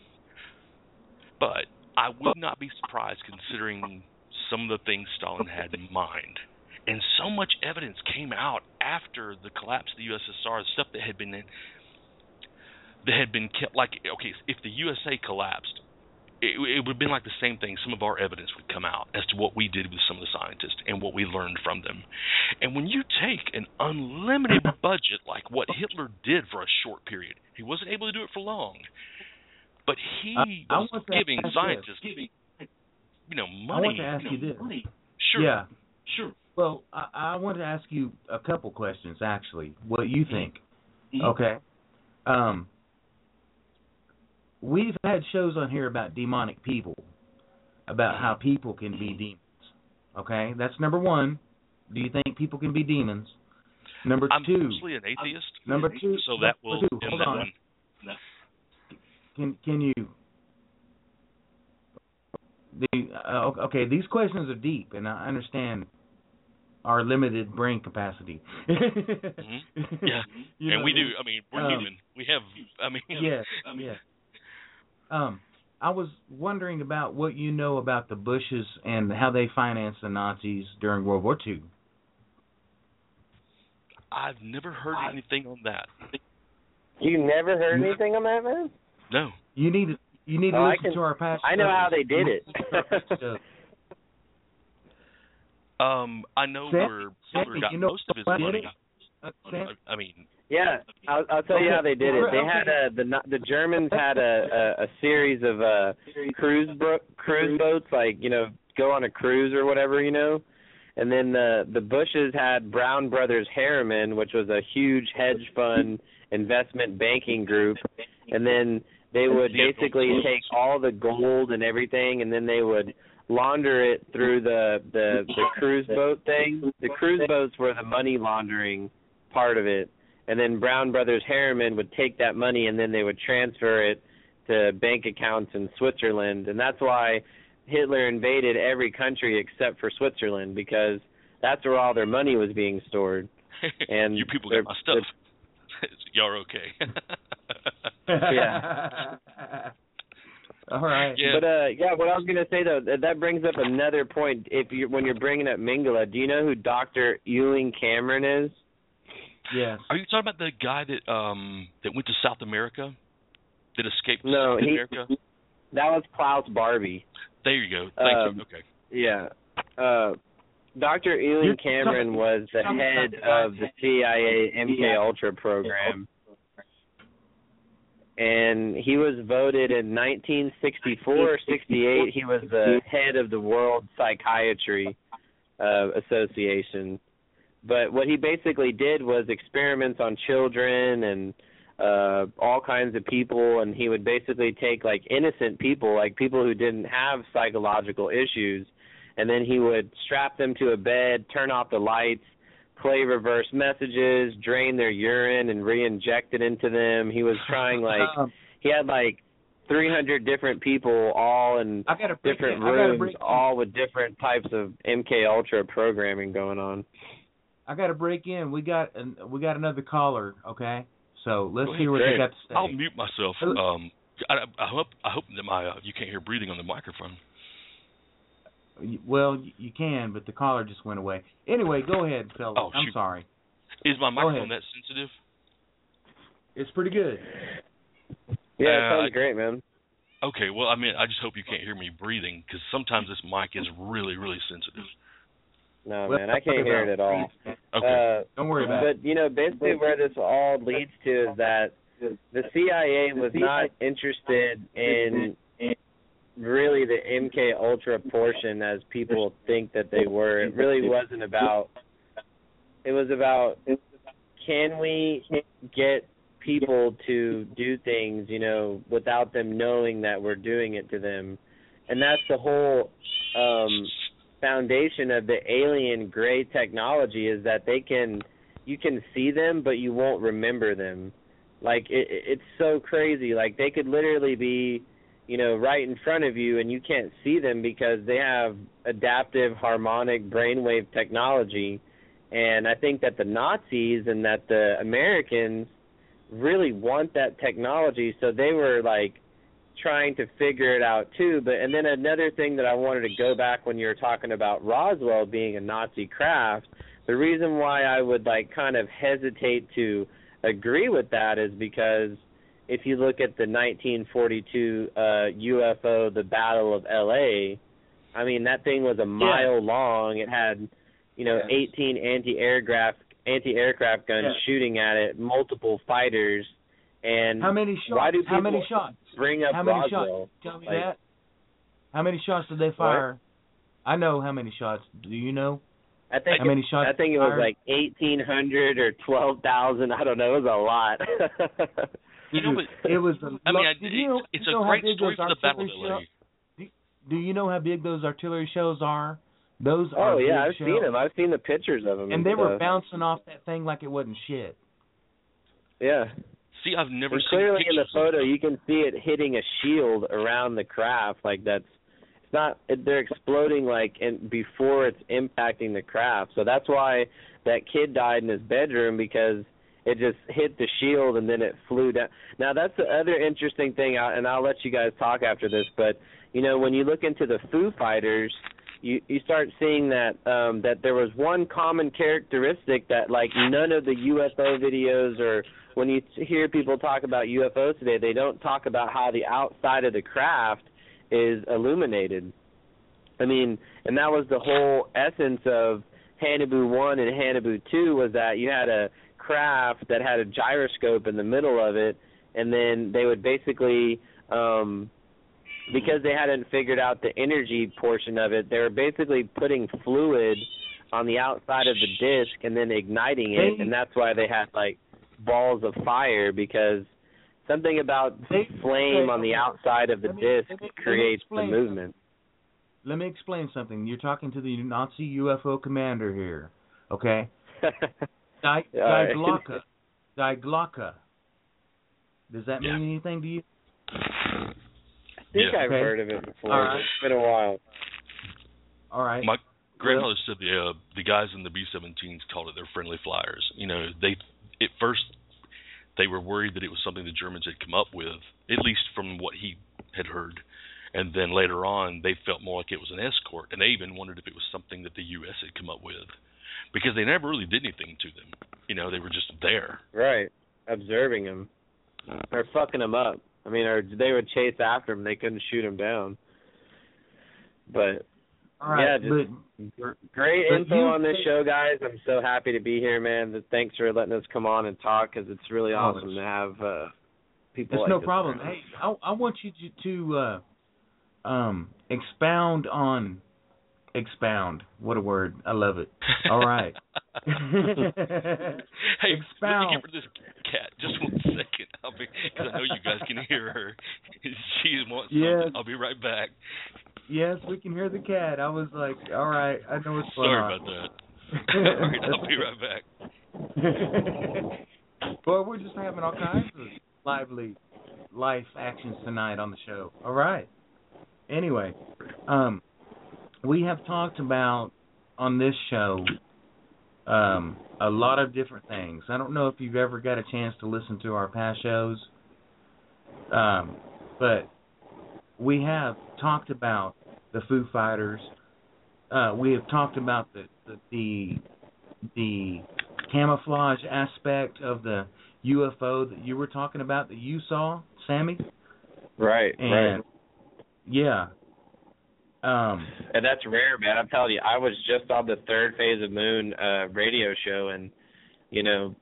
But I would not be surprised considering some of the things Stalin had in mind. And so much evidence came out after the collapse of the U S S R, stuff that had been that had been kept. Like, okay, if the U S A collapsed, it, it would have been like the same thing. Some of our evidence would come out as to what we did with some of the scientists and what we learned from them. And when you take an unlimited budget like what Hitler did for a short period, he wasn't able to do it for long, but he I, I was want to giving ask scientists, this. you know, I money. want to ask you, know, you this. Money. Sure. Yeah. Sure. Well, I, I want to ask you a couple questions, actually. What you think? Mm-hmm. Okay. Um, we've had shows on here about demonic people, about how people can be demons. Okay, that's number one. Do you think people can be demons? Number I'm two. I'm mostly an atheist. Number two. So that will two, end hold that on. one. Can can you? The uh, okay, these questions are deep, and I understand our limited brain capacity. mm-hmm. Yeah, you and know, we do. I mean, we're um, human. We have. I mean. Yes. Yes. Um, I was wondering about what you know about the Bushes and how they financed the Nazis during World War Two. I've never heard anything on that. You never heard anything on that, man? No. You need to. You need to oh, listen I can, to our past. I know how they did it. um, I know Sam, where Hitler got you know most of his what money. Uh, Sam? I mean. Yeah, I'll, I'll tell you how they did it. They had a the the Germans had a a, a series of uh cruise bro, cruise boats, like, you know, go on a cruise or whatever, you know. And then the the Bushes had Brown Brothers Harriman, which was a huge hedge fund investment banking group, and then they would basically take all the gold and everything, and then they would launder it through the, the, the cruise boat thing. The cruise boats were the money laundering part of it. And then Brown Brothers Harriman would take that money, and then they would transfer it to bank accounts in Switzerland. And that's why Hitler invaded every country except for Switzerland, because that's where all their money was being stored. And you people got my stuff. Y'all are okay. Yeah. All right. Yeah. But uh, yeah, what I was gonna say though, that, that brings up another point. If you when you're bringing up Mengele, do you know who Doctor Ewing Cameron is? Yes. Are you talking about the guy that um that went to South America, that escaped to No, South he, America? That was Klaus Barbie. There you go. Thank um, you. Okay. Yeah. Uh, Doctor Ewing Cameron was the head of the C I A M K Ultra program. And he was voted in nineteen sixty-four or sixty-eight. He was the head of the World Psychiatry uh, Association. But what he basically did was experiments on children and uh, all kinds of people, and he would basically take, like, innocent people, like people who didn't have psychological issues, and then he would strap them to a bed, turn off the lights, play reverse messages, drain their urine, and re-inject it into them. He was trying, like, he had, like, three hundred different people all in I gotta break different it. I gotta rooms, break it. all with different types of M K Ultra programming going on. I got to break in. We got an, we got another caller. Okay, so let's hear what Great. they got to say. I'll mute myself. Um, I, I hope I hope that my uh, you can't hear breathing on the microphone. Well, you can, but the caller just went away. Anyway, go ahead, fellas. Oh, I'm shoot. sorry. Is my microphone ahead. that sensitive? It's pretty good. Yeah, it Uh, sounds great, man. Okay, well, I mean, I just hope you can't hear me breathing because sometimes this mic is really, really sensitive. No, Well, man, I can't hear it at all. Okay. Uh, Don't worry about it. but, you know, basically where this all leads to is that the C I A was not interested in really the M K Ultra portion as people think that they were. It really wasn't about, it was about, can we get people to do things, you know, without them knowing that we're doing it to them. And that's the whole um, foundation of the alien gray technology is that they can, you can see them, but you won't remember them. Like, it, it's so crazy. Like, they could literally be, you know, right in front of you and you can't see them because they have adaptive harmonic brainwave technology. And I think that the Nazis and that the Americans really want that technology, so they were like trying to figure it out too. But and then another thing that I wanted to go back when you were talking about Roswell being a Nazi craft, the reason why I would like kind of hesitate to agree with that is because if you look at the nineteen forty-two uh, U F O, the Battle of L A, I mean that thing was a mile yeah. long. It had, you know, yeah. eighteen anti-aircraft anti-aircraft guns yeah. shooting at it, multiple fighters, and how many shots? Why do people how many shots? Bring up how many Roswell? shots? Tell me like, that. How many shots did they fire? What? I know how many shots. Do you know? I think how many shots? I think it was like eighteen hundred or twelve thousand. I don't know. It was a lot. You know, but, it was. A, I mean, I, did you know, it's you a know great story for the Battle of L A. Do, do you know how big those artillery shells are? Those oh are yeah, I've shells. seen them. I've seen the pictures of them. And, and they stuff. were bouncing off that thing like it wasn't shit. Yeah. See, I've never and seen clearly in the photo of you can see it hitting a shield around the craft. Like that's it's not. It, they're exploding like in, before it's impacting the craft. So that's why that kid died in his bedroom because it just hit the shield and then it flew down. Now that's the other interesting thing, and I'll let you guys talk after this. But you know, when you look into the Foo Fighters, you you start seeing that um, that there was one common characteristic that like none of the U F O videos or when you hear people talk about U F Os today, they don't talk about how the outside of the craft is illuminated. I mean, and that was the whole essence of Hannibal one and Hannibal two was that you had a craft that had a gyroscope in the middle of it, and then they would basically, um, because they hadn't figured out the energy portion of it, they were basically putting fluid on the outside of the disc and then igniting it, and that's why they had, like, balls of fire, because something about flame on the outside of the disc creates the movement. Let me explain something. You're talking to the Nazi U F O commander here, okay? Di- Diglocka. Diglocka. Does that mean yeah. anything to you? I think yeah. I've okay. heard of it before. All right. It's been a while. All right. My grandfather said the uh, the guys in the B seventeens called it their friendly flyers. You know, they at first they were worried that it was something the Germans had come up with, at least from what he had heard. And then later on, they felt more like it was an escort, and they even wondered if it was something that the U S had come up with, because they never really did anything to them. You know, they were just there. Right, observing them, or fucking them up. I mean, or they would chase after them. They couldn't shoot them down. But All right, yeah, just but, great but info you, on this show, guys. I'm so happy to be here, man. Thanks for letting us come on and talk, because it's really awesome to have uh, people. It's like no this problem. around. Hey, I, I want you to, to uh, um, expound on expound. What a word! I love it. All right. Hey, expound. let me give her this cat just one second. I'll be because I know you guys can hear her. She wants yes. something. I'll be right back. Yes, we can hear the cat. I was like, all right, I know what's going Sorry on. about that. All right, I'll be right back. Boy, we're just having all kinds of lively life actions tonight on the show. All right. Anyway, um, we have talked about on this show um, a lot of different things. I don't know if you've ever got a chance to listen to our past shows, um, but we have talked about the Foo Fighters. Uh, we have talked about the the, the the camouflage aspect of the U F O that you were talking about that you saw, Sammy. Right, and, right. Yeah. Um, and that's rare, man. I'm telling you, I was just on the Third Phase of Moon uh, radio show, and you know,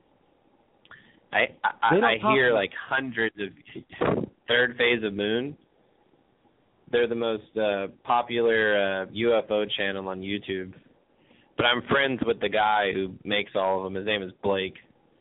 I I, I hear like hundreds of Third Phase of Moon. They're the most uh, popular uh, U F O channel on YouTube. But I'm friends with the guy who makes all of them. His name is Blake.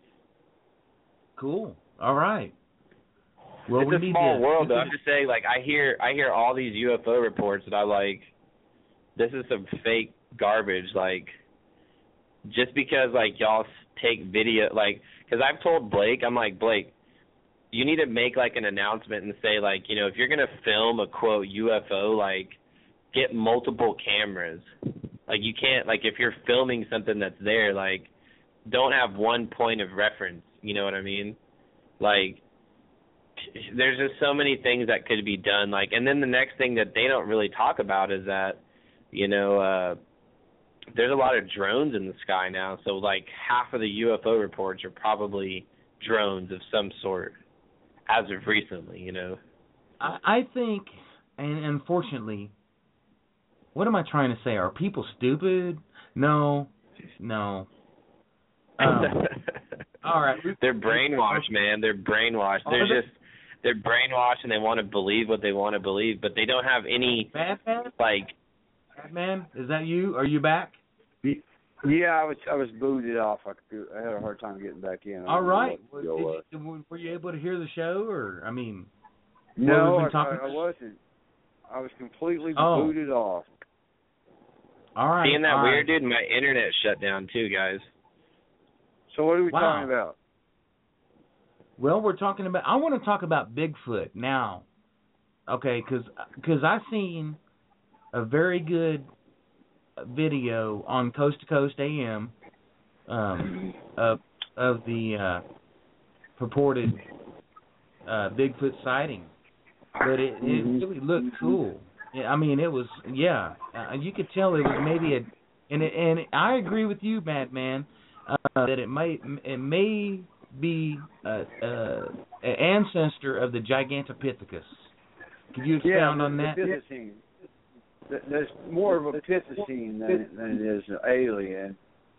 Cool. All right. Well, it's we a small to, world, though. I'm just saying, like, I hear I hear all these U F O reports, and I'm like, this is some fake garbage. Like, just because, like, y'all take video, like, because I've told Blake, I'm like, Blake, you need to make, like, an announcement and say, like, you know, if you're going to film a, quote, U F O, like, get multiple cameras. Like, you can't, like, if you're filming something that's there, like, don't have one point of reference. You know what I mean? Like, there's just so many things that could be done. Like, and then the next thing that they don't really talk about is that, you know, uh, there's a lot of drones in the sky now. So, like, half of the U F O reports are probably drones of some sort as of recently, you know. I, I think, and unfortunately, what am I trying to say? Are people stupid? No, no. Um, all right. They're brainwashed, man. They're brainwashed. They're just, they're brainwashed, and they want to believe what they want to believe, but they don't have any, Batman? like... Batman, is that you? Are you back? Yeah, I was I was booted off. I, could, I had a hard time getting back in. All right. Did you, were you able to hear the show, or, I mean... No, I, I, I wasn't. I was completely oh. booted off. All right. Seeing that all weird, right. dude, my internet shut down too, guys. So what are we wow. talking about? Well, we're talking about, I want to talk about Bigfoot now. Okay, because cause I've seen a very good video on Coast to Coast A M um, of, of the uh, purported uh, Bigfoot sighting. But it, it really looked cool. I mean, it was, yeah, uh, you could tell it was maybe a, and it, and I agree with you, Madman, uh, that it might, it may be a, a, an ancestor of the Gigantopithecus. Could you expound yeah, on that? Pithecine. There's more of a Pithecine than, than it is an alien,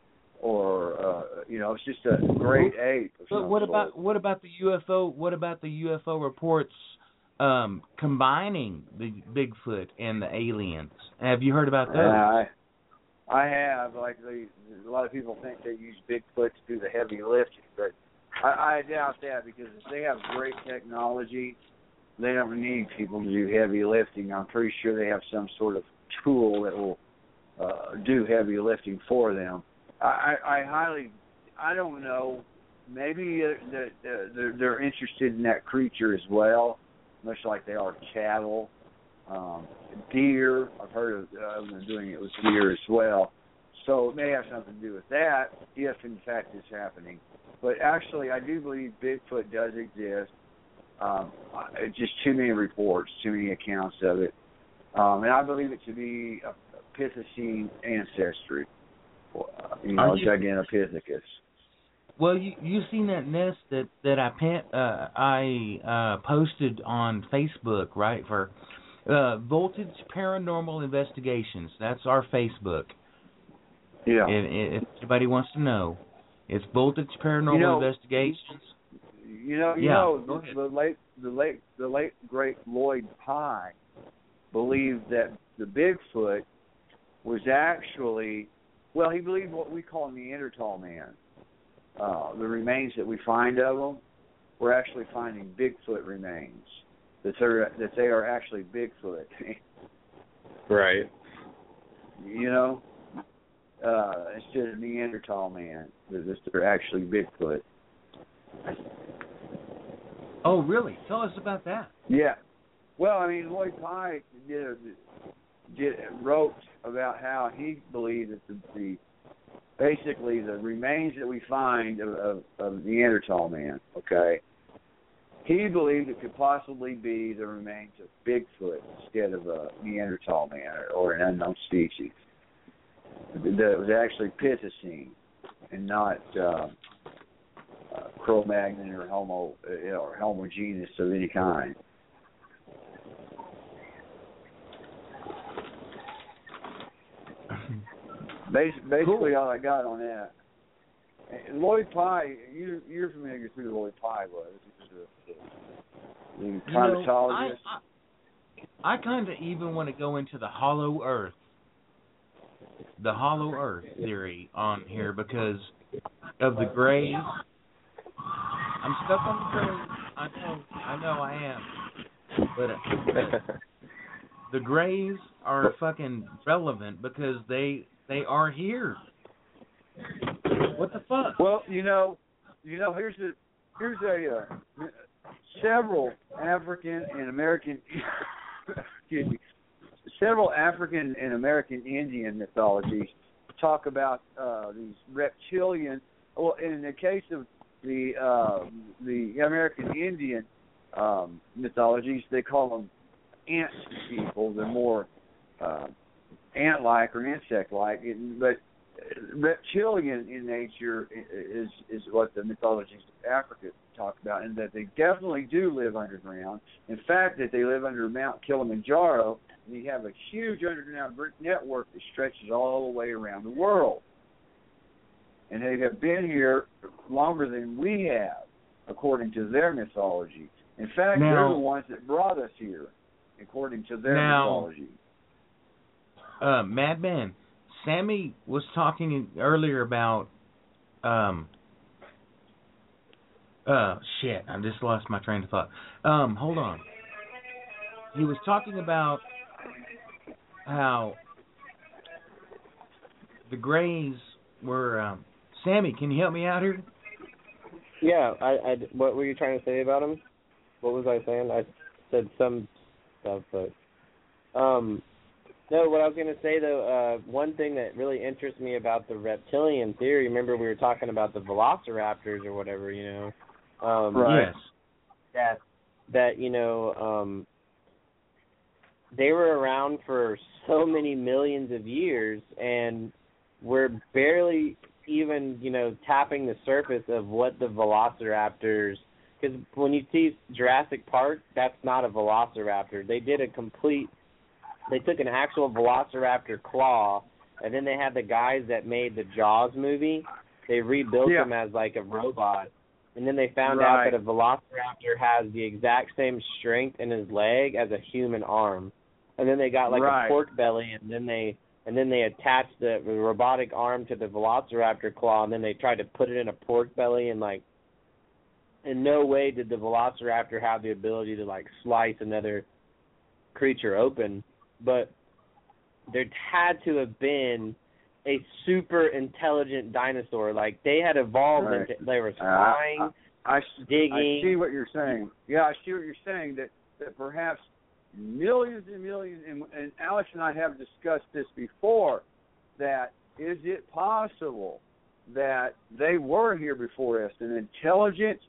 or uh, you know, it's just a great ape. Of but some what sort. about what about the U F O? What about the U F O reports? Um, combining the Bigfoot and the aliens. Have you heard about those? Yeah, I, I have. Like the, a lot of people think they use Bigfoot to do the heavy lifting, but I, I doubt that because they have great technology. They don't need people to do heavy lifting. I'm pretty sure they have some sort of tool that will uh, do heavy lifting for them. I, I, I highly, I don't know. Maybe uh, they're, they're, they're interested in that creature as well. Much like they are cattle, um, deer. I've heard of uh, them doing it with deer as well. So it may have something to do with that, if in fact it's happening. But actually, I do believe Bigfoot does exist. Um, it's just too many reports, too many accounts of it. Um, and I believe it to be a Pithecine ancestry, uh, you know, you- Gigantopithecus. Well, you you seen that nest that that I pan, uh, I uh, posted on Facebook, right? For uh, Voltage Paranormal Investigations. That's our Facebook. Yeah. If, if anybody wants to know, it's Voltage Paranormal You know, Investigations. You know, you yeah, know, go the, ahead. the late, the late, the late great Lloyd Pye believed that the Bigfoot was actually, well, he believed what we call Neanderthal man. Uh, the remains that we find of them, we're actually finding Bigfoot remains. That they're that they are actually Bigfoot. Right. You know, uh, instead of Neanderthal man, that they're actually Bigfoot. Oh, really? Tell us about that. Yeah. Well, I mean, Lloyd Pye did, a, did wrote about how he believed that the, the basically the remains that we find of, of, of Neanderthal man, okay, he believed it could possibly be the remains of Bigfoot instead of a Neanderthal man or, or an unknown species. That it was actually Pithecine and not uh, uh, Cro-Magnon or Homo uh, or Homo genus of any kind. Basically, cool. All I got on that. And Lloyd Pye, you, you're familiar with who Lloyd Pye was. He was the, the primatologist. You know, I, I, I kind of even want to go into the hollow earth. The hollow earth theory on here because of the grays. I'm stuck on the grays. I know, I know I am. But uh, the grays are fucking relevant because they they are here. What the fuck? Well, you know, you know, here's a here's a uh, several African and American excuse me. Several African and American Indian mythologies talk about uh, these reptilian. Well, in the case of the uh, the American Indian um, mythologies, they call them ant people. They're more uh, ant-like or insect-like, but reptilian in nature is is what the mythologies of Africa talk about, and that they definitely do live underground. In fact, that they live under Mount Kilimanjaro. And you have a huge underground network that stretches all the way around the world. And they have been here longer than we have, according to their mythology. In fact, now, they're the ones that brought us here, according to their now, mythology. Uh, Madman, Sammy was talking earlier about, um, uh, shit, I just lost my train of thought. Um, hold on. He was talking about how the Greys were. Um, Sammy, can you help me out here? Yeah, I, I. What were you trying to say about him? What was I saying? I said some stuff, but um, no. What I was going to say though, uh, one thing that really interests me about the reptilian theory. Remember, we were talking about the Velociraptors or whatever, you know. Um, right. Yes. That that you know. Um, They were around for so many millions of years, and we're barely even, you know, tapping the surface of what the velociraptors. Because when you see Jurassic Park, that's not a velociraptor. They did a complete. They took an actual velociraptor claw, and then they had the guys that made the Jaws movie. They rebuilt yeah. them as like a robot, and then they found right. out that a velociraptor has the exact same strength in his leg as a human arm. And then they got like right. a pork belly, and then they and then they attached the robotic arm to the velociraptor claw, and then they tried to put it in a pork belly, and like, in no way did the velociraptor have the ability to like slice another creature open, but there had to have been a super intelligent dinosaur. Like they had evolved right. into, they were flying, uh, I, I, digging. I see what you're saying. Yeah, I see what you're saying. That that perhaps. Millions and millions, and, and Alex and I have discussed this before, that is it possible that they were here before us, an intelligent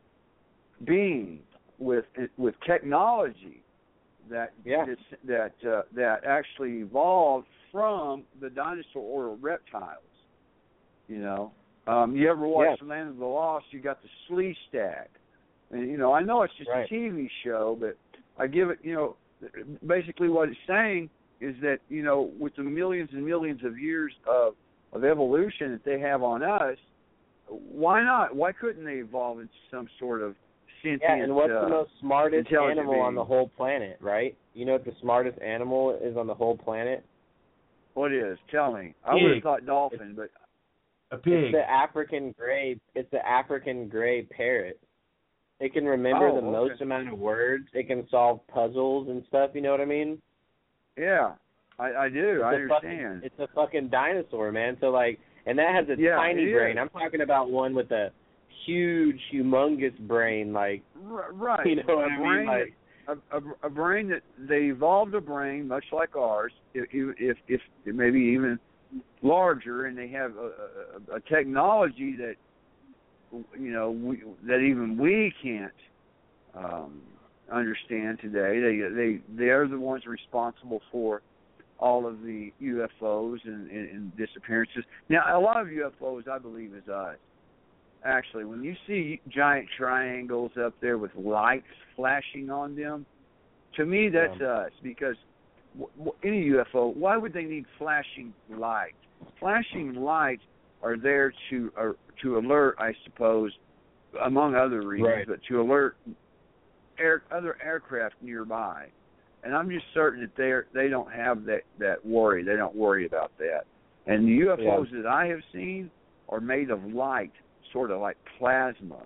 being with with technology that yeah. that uh, that actually evolved from the dinosaur or reptiles? You know, um, you ever watch yeah. Land of the Lost? You got the Sleestak, and you know I know it's just right. a T V show, but I give it, you know. Basically, what it's saying is that, you know, with the millions and millions of years of, of evolution that they have on us, why not? Why couldn't they evolve into some sort of sentient? Yeah, and what's uh, the most smartest animal being? on the whole planet, right? You know what the smartest animal is on the whole planet? What is? Tell me. I would have thought dolphin, but a pig. It's the African gray. It's the African gray parrot. It can remember oh, the okay. most amount of words. It can solve puzzles and stuff. You know what I mean? Yeah, I, I do. It's I understand. Fucking, it's a fucking dinosaur, man. So like, and that has a yeah, tiny brain. I'm talking about one with a huge, humongous brain. Like, right. You know what a I brain mean? Like, that, a, a, a brain that they evolved a brain much like ours. If if if maybe even larger, and they have a, a, a technology that you know we, that even we can't um, understand today. They they they are the ones responsible for all of the U F Os and, and, and disappearances. Now, a lot of U F Os, I believe, is us. Actually, when you see giant triangles up there with lights flashing on them, to me that's yeah. us, because w- w- any U F O, why would they need flashing lights? Flashing lights are there to uh, to alert, I suppose, among other reasons, right. but to alert air, other aircraft nearby. And I'm just certain that they they don't have that, that worry. They don't worry about that. And the U F Os yeah. that I have seen are made of light, sort of like plasma.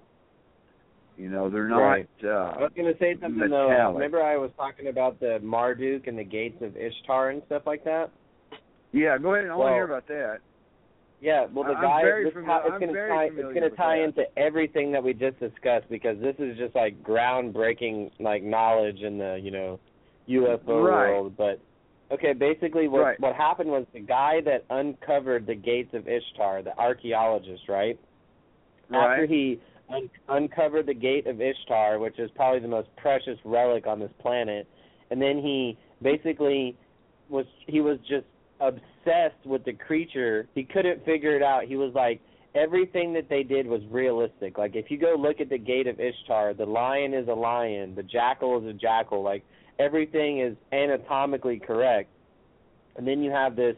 You know, they're not. Right. Uh, I was going to say something metallic. though. Remember, I was talking about the Marduk and the gates of Ishtar and stuff like that. Yeah, go ahead. I well, want to hear about that. Yeah, well, the I'm guy. very This fami- how, it's I'm going to very tie. familiar It's going to with tie that. into everything that we just discussed, because this is just like groundbreaking, like knowledge in the you know U F O right. world. But okay, basically, what right. what happened was the guy that uncovered the gates of Ishtar, the archaeologist, right? Right. After he un- uncovered the gate of Ishtar, which is probably the most precious relic on this planet, and then he basically was he was just obsessed with the creature. He couldn't figure it out. He was like, everything that they did was realistic. Like, if you go look at the gate of Ishtar, the lion is a lion, the jackal is a jackal. Like, everything is anatomically correct. And then you have this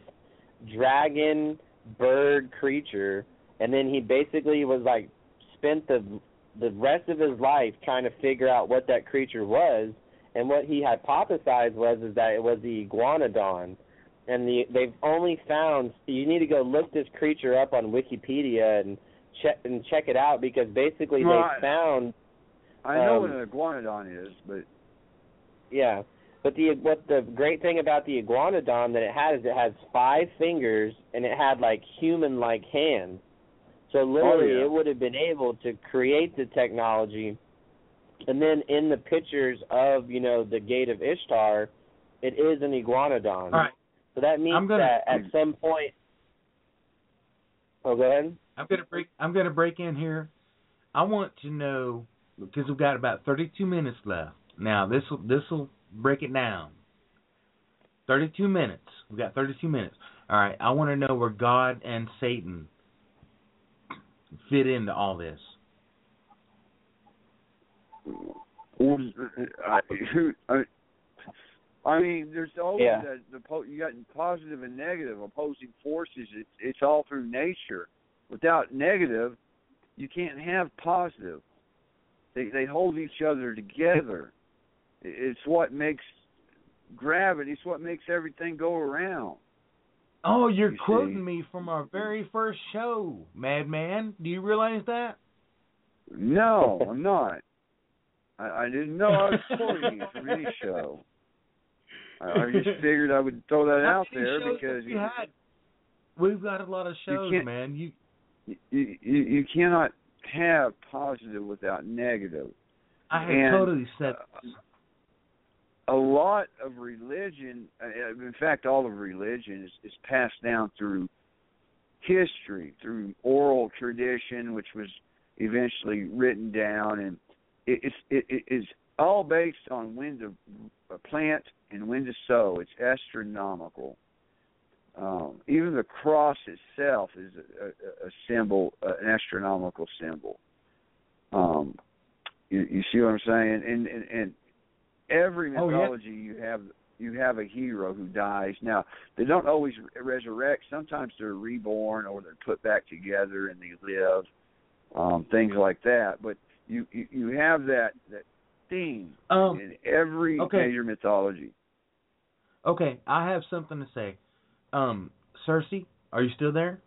dragon bird creature, and then he basically was like spent the the rest of his life trying to figure out what that creature was. And what he hypothesized was is that it was the iguanodon. And the, they've only found, you need to go look this creature up on Wikipedia and check and check it out, because basically well, they found. I know um, what an iguanodon is, but yeah, but the what the great thing about the iguanodon that it has is it has five fingers and it had like human-like hands. So literally, oh, yeah. it would have been able to create the technology, and then in the pictures of you know the Gate of Ishtar, it is an iguanodon. All right. So that means gonna, that at some point. Oh, go ahead. I'm gonna break. I'm gonna break in here. I want to know, because we've got about thirty-two minutes left. Now this will this will break it down. thirty-two minutes. We've got thirty-two minutes. All right. I want to know where God and Satan fit into all this. I, I, I mean, there's always yeah. a, the you got positive and negative opposing forces. It's it's all through nature. Without negative, you can't have positive. They they hold each other together. It's what makes gravity. It's what makes everything go around. Oh, you're you quoting see? me from our very first show, Madman. Do you realize that? No, I'm not. I, I didn't know I was quoting you from any show. I, I just figured I would throw that How out many there shows because have we you, had? We've got a lot of shows, you man. You, you you you cannot have positive without negative. I have and, totally said. Uh, a lot of religion, uh, in fact, all of religion is, is passed down through history, through oral tradition, which was eventually written down, and it, it's it, it is all based on when to plant and when to sow. It's astronomical. Um, even the cross itself is a, a, a symbol, uh, an astronomical symbol. Um, you, you see what I'm saying? And and, and every mythology oh, yeah. you have you have a hero who dies. Now they don't always resurrect. Sometimes they're reborn or they're put back together and they live. Um, things like that. But you, you, you have that that theme um, in every okay. major mythology. Okay, I have something to say. Um, Cersei, are you still there?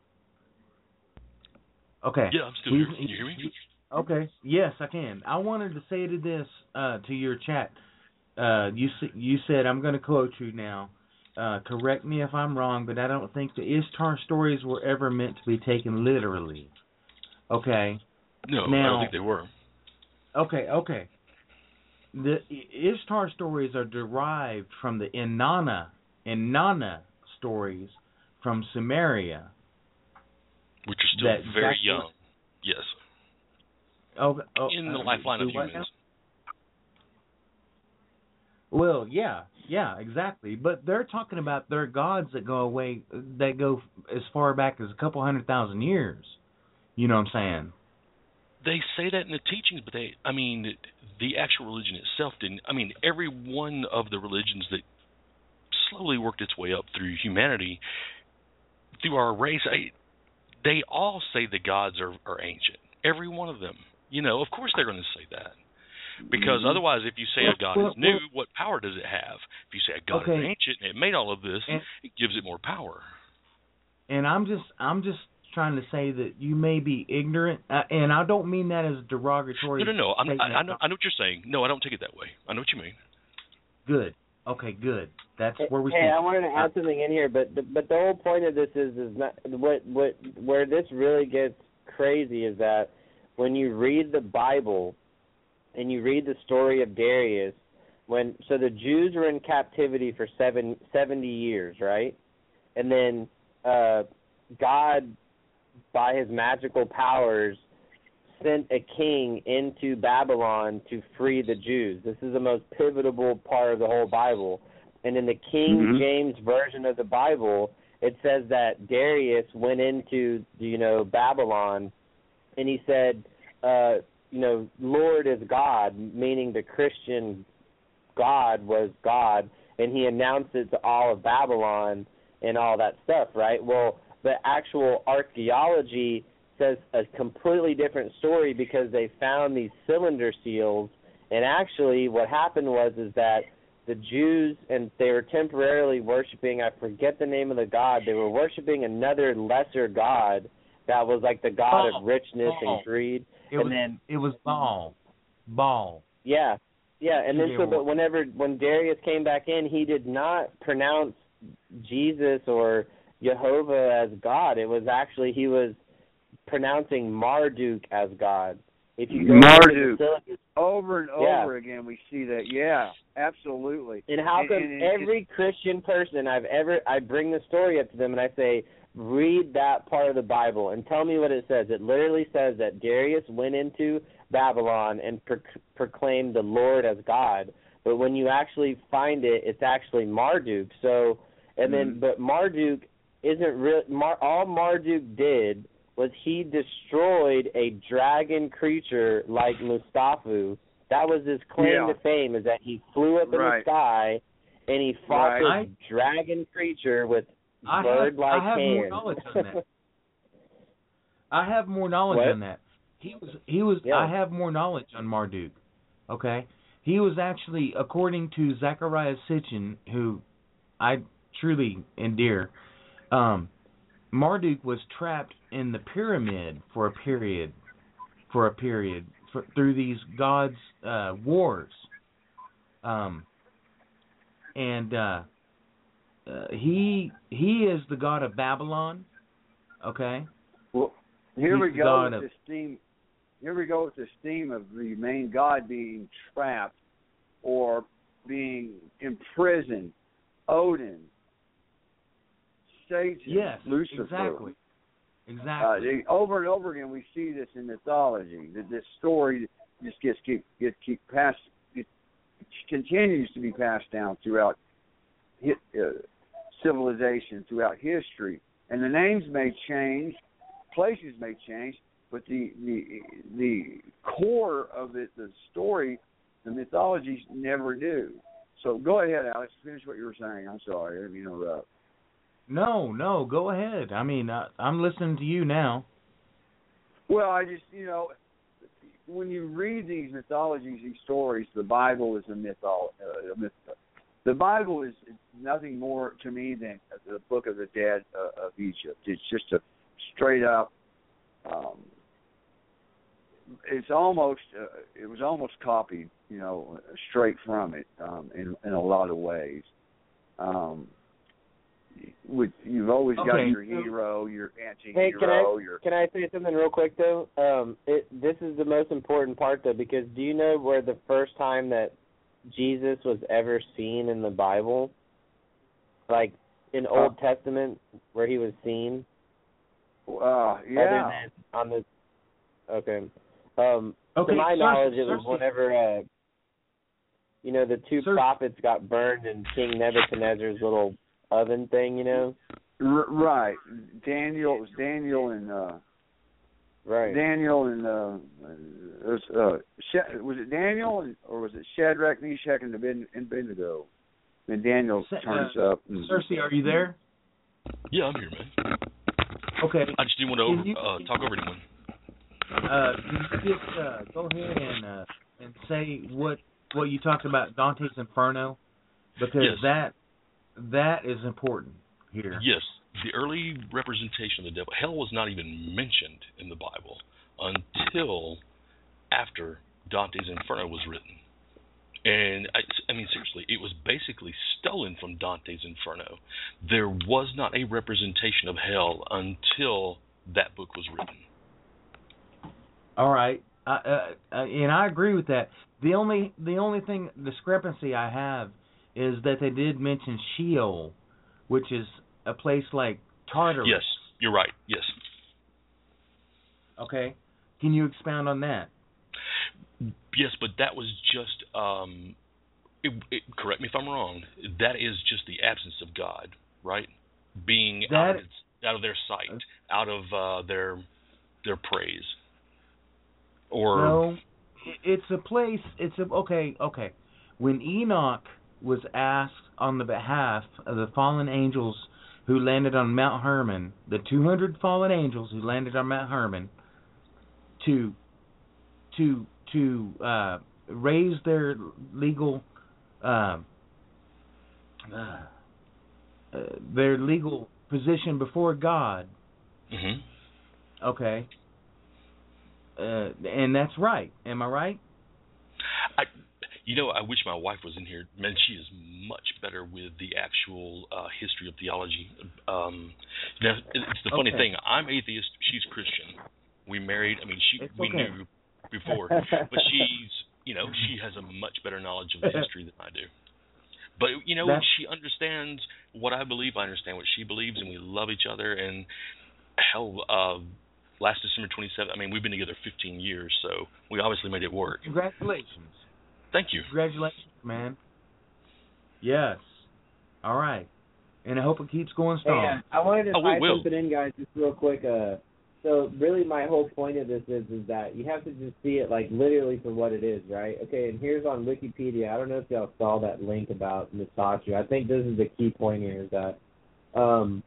Okay. Yeah, I'm still here. Can you hear me? Okay. Yes, I can. I wanted to say to this, uh, to your chat. Uh, you you said, I'm going to quote you now. Uh, correct me if I'm wrong, but I don't think the Ishtar stories were ever meant to be taken literally. Okay. No, now, I don't think they were. Okay, okay. The Ishtar stories are derived from the Inanna, Inanna stories from Samaria. Which are still that very exactly- young. Yes. Oh, oh, In the uh, lifeline of do what humans. now? Well, yeah, yeah, exactly. But they're talking about their gods that go away, that go as far back as a couple hundred thousand years. You know what I'm saying? They say that in the teachings, but they, I mean, the actual religion itself didn't. I mean, every one of the religions that slowly worked its way up through humanity, through our race, I, they all say the gods are, are ancient. Every one of them. You know, of course they're going to say that. Because Mm-hmm. otherwise, if you say well, a god well, is new, well, what power does it have? If you say a god okay. is ancient and it made all of this, and, it gives it more power. And I'm just, I'm just trying to say that you may be ignorant, uh, and I don't mean that as a derogatory. No, no, no. I'm, I, statement. I, know, I know what you're saying. No, I don't take it that way. I know what you mean. Good. Okay, good. That's Hey, where we hey, stand. I wanted to add something in here, but the, but the whole point of this is is not what what where this really gets crazy is that when you read the Bible and you read the story of Darius, when so the Jews were in captivity for seven seventy years, right? And then uh, God, by his magical powers, sent a king into Babylon to free the Jews. This is the most pivotal part of the whole Bible. And in the King Mhm. James version of the Bible, it says that Darius went into, you know, Babylon, and he said, uh, you know, Lord is God, meaning the Christian God was God, and he announced it to all of Babylon and all that stuff, right? Well, the actual archaeology says a completely different story because they found these cylinder seals, and actually what happened was is that the Jews, and they were temporarily worshiping, I forget the name of the god, they were worshiping another lesser god that was like the god Baal. of richness Baal. and greed. It and was, then it was Baal. Baal. Yeah, yeah, and then They so, were- but whenever when Darius came back in, he did not pronounce Jesus or Jehovah as God. It was actually he was pronouncing Marduk as God. If you go Marduk. to the syllabus, Over and Yeah. over again, we see that. Yeah, absolutely. and how And- come and it every Christian person I've ever I bring the story up to them and I say, read that part of the Bible and tell me what it says. It literally says that Darius went into Babylon and pro- proclaimed the Lord as God. But when you actually find it, it's actually Marduk. So, and then, Mhm. but Marduk isn't real. Mar- all Marduk did was he destroyed a dragon creature like Mustafa. That was his claim Yeah. to fame, is that he flew up in Right. the sky and he fought Right. this dragon creature with I have, bird-like I have more hands. knowledge on that. I have more knowledge What? on that. He was, he was. Yeah. I have more knowledge on Marduk. Okay, he was actually, according to Zachariah Sitchin, who I truly endear. Um, Marduk was trapped in the pyramid for a period, for a period, for, through these gods' uh, wars. Um, and uh, uh, he he is the god of Babylon. Okay. Well, here He's we the go god with of- this theme. Here we go with this theme of the main god being trapped or being imprisoned. Odin, Satan, Yes. Lucifer. Exactly. Uh, Exactly. they, over and over again, we see this in mythology. That this story just gets keep get keep passed. It continues to be passed down throughout hi- uh, civilization, throughout history, and the names may change, places may change, but the the the core of it, the story, the mythologies never do. So go ahead, Alex. Finish what you were saying. I'm sorry, I didn't mean to interrupt. No, no, go ahead. I mean, I, I'm listening to you now. Well, I just, you know, when you read these mythologies, these stories, the Bible is a myth. Uh, a myth. The Bible is nothing more to me than the Book of the Dead uh, of Egypt. It's just a straight up. Um, it's almost. Uh, it was almost copied, you know, straight from it um, in in a lot of ways. Um, with you've always got Okay. your hero, your Hey, can I anti-hero, your can I say something real quick though? Um, it this is the most important part though, because do you know where the first time that Jesus was ever seen in the Bible? Like in Old uh, Testament where he was seen? Uh, yeah. Other than on the okay. Um, okay. To my Cersei, knowledge, it was Cersei. whenever uh, you know the two Cersei. prophets got burned in King Nebuchadnezzar's little oven thing. You know. R- right. Daniel. It was Daniel and. Uh, Right. Daniel and uh, was, uh, Sh- was it Daniel or was it Shadrach, Meshach, and Abednego? And Daniel uh, turns up. And, Cersei, are you there? Yeah, I'm here, man. Okay. I just didn't want to over, you, uh, talk over anyone. Uh, can you just uh, go ahead and uh, and say what what you talked about Dante's Inferno, because yes. that that is important here. Yes. The early representation of the devil, hell was not even mentioned in the Bible until after Dante's Inferno was written. And, I, I mean, seriously, it was basically stolen from Dante's Inferno. There was not a representation of hell until that book was written. All right. Uh, uh, and I agree with that. The only the only thing, discrepancy I have is that they did mention Sheol, which is a place like Tartarus. Yes, you're right. Yes. Okay. Can you expound on that? Yes, but that was just, um, it, it, correct me if I'm wrong, that is just the absence of God, right? Being that, out, of its, out of their sight, out of uh, their their praise. Or no, it's a place, it's a, okay, okay. When Enoch was asked on the behalf of the fallen angels who landed on Mount Hermon, the two hundred fallen angels who landed on Mount Hermon, to to to uh, raise their legal uh, uh, uh, their legal position before God. Mm-hmm. Okay, uh, and that's right. Am I right? I. You know, I wish my wife was in here. Man, she is much better with the actual uh, history of theology. Um, now, it's the funny okay. thing. I'm atheist. She's Christian. We married. I mean, she it's we okay. knew before, but she's you know she has a much better knowledge of the history than I do. But you know, That's, she understands what I believe. I understand what she believes, and we love each other. And hell, uh, last December twenty-seventh. I mean, we've been together fifteen years, so we obviously made it work. Congratulations. Thank you. Congratulations, man. Yes. All right. And I hope it keeps going strong. Hey, I wanted to oh, tie will. something in, guys, just real quick. Uh, so really my whole point of this is is that you have to just see it like literally for what it is, right? Okay, and here's on Wikipedia. I don't know if y'all saw that link about Musashi. I think this is the key point here is that um,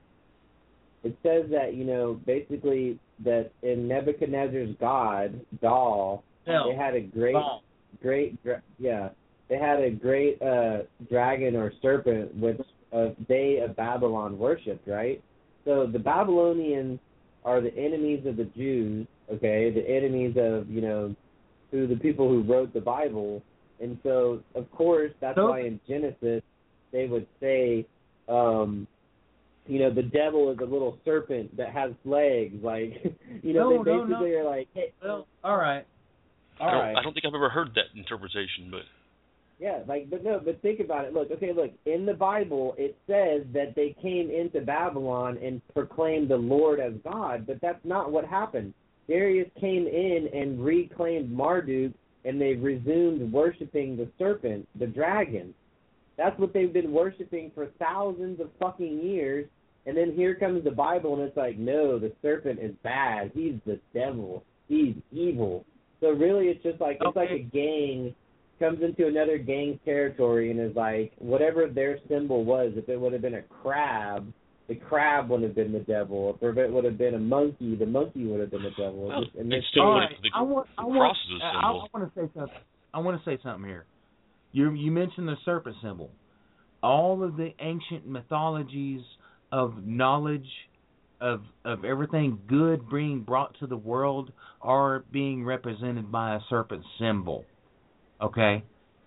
it says that, you know, basically that in Nebuchadnezzar's god, Dal, Hell. they had a great... Dal. Great, yeah. They had a great uh, dragon or serpent, which uh, they of Babylon worshipped, right? So the Babylonians are the enemies of the Jews, okay? The enemies of, you know, who the people who wrote the Bible. And so, of course, that's so, why in Genesis they would say, um, you know, the devil is a little serpent that has legs. Like, you know, no, they no, basically no. are like, hey. Well, all right. All I, don't, right. I don't think I've ever heard that interpretation, but yeah, like, but no, but think about it. Look, okay, look, in the Bible it says that they came into Babylon and proclaimed the Lord as God, but that's not what happened. Darius came in and reclaimed Marduk, and they resumed worshiping the serpent, the dragon. That's what they've been worshiping for thousands of fucking years, and then here comes the Bible, and it's like, no, the serpent is bad. He's the devil. He's evil. So really, it's just like, it's okay. like a gang comes into another gang's territory and is like, whatever their symbol was, if it would have been a crab, the crab would have been the devil. If it would have been a monkey, the monkey would have been the devil. well, Just, and it's this still All right. right. the, I want, the I cross want, is a I, symbol. I want to say something. I want to say something here. You you mentioned the serpent symbol. All of the ancient mythologies of knowledge of of everything good being brought to the world are being represented by a serpent symbol. Okay?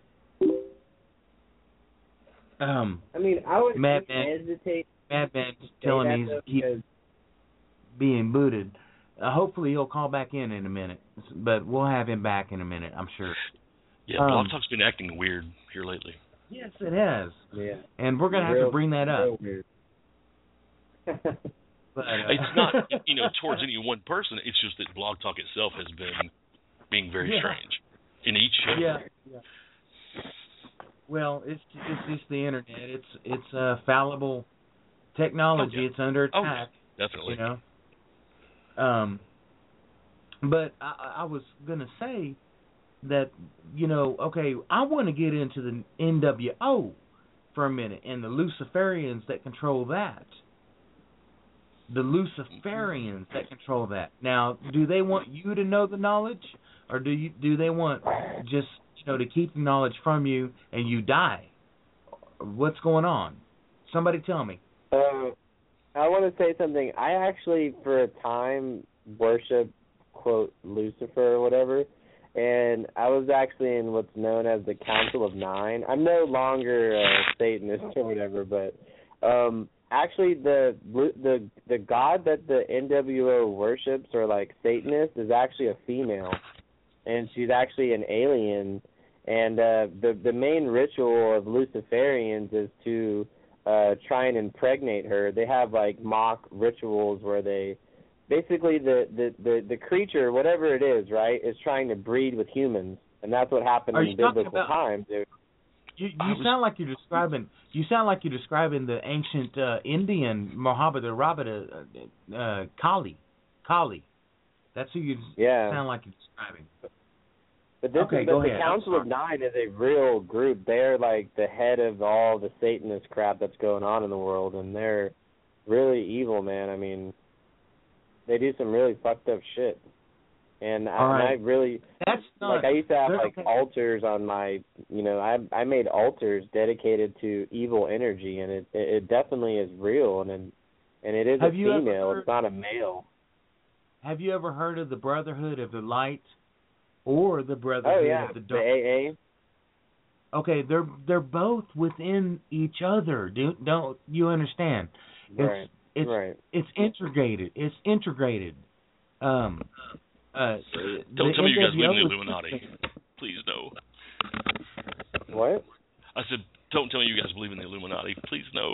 Um, I mean, I would Madman, hesitate. Madman's telling me he's keep being booted. Uh, hopefully he'll call back in in a minute, but we'll have him back in a minute, I'm sure. Yeah, um, Blog Talk's been acting weird here lately. Yes, it has. Yeah. And we're going to have Real, to bring that up. Weird. But uh, It's not, you know, towards any one person. It's just that Blog Talk itself has been being very yeah. strange in each show. Yeah. yeah. Well, it's it's just the internet. It's it's uh, fallible technology. Oh, yeah. It's under Oh, attack. definitely. You know. Um. But I, I was gonna say that, you know, okay, I want to get into the N W O for a minute and the Luciferians that control that. The Luciferians that control that. Now, do they want you to know the knowledge, or do you do they want just, you know, to keep the knowledge from you and you die? What's going on? Somebody tell me. Uh, I want to say something. I actually, for a time, worshiped, quote, Lucifer or whatever, and I was actually in what's known as the Council of Nine. I'm no longer a Satanist or whatever, but um, actually the the the god that the N W O worships, or like Satanist, is actually a female, and she's actually an alien. And uh, the the main ritual of Luciferians is to uh, try and impregnate her. They have like mock rituals where they basically the, the, the, the creature, whatever it is, right, is trying to breed with humans, and that's what happened Are in you talking biblical about, times, dude. You you sound like you're describing you sound like you're describing the ancient uh, Indian Mohammed Rabida uh, uh, Kali, Kali. That's who you Yeah. sound like you're describing. But this okay, is, go but the ahead. Council of Nine is a real group. They're like the head of all the Satanist crap that's going on in the world, and they're really evil, man. I mean, they do some really fucked up shit. And, I, right. and I really, That's not, like, I used to have, like, okay. altars on my, you know, I I made altars dedicated to evil energy, and it it, it definitely is real, and and it is Have a you ever female, heard, it's not a male. Have you ever heard of the Brotherhood of the Light or the Brotherhood Oh, yeah, of the the Dark? A A. Okay, they're they're both within each other. Do, don't you understand? It's, Right, It's right. it's integrated. It's integrated. Um, uh, Don't tell me you guys believe in the was- Illuminati. Please, no. What? I said, don't tell me you guys believe in the Illuminati. Please, no.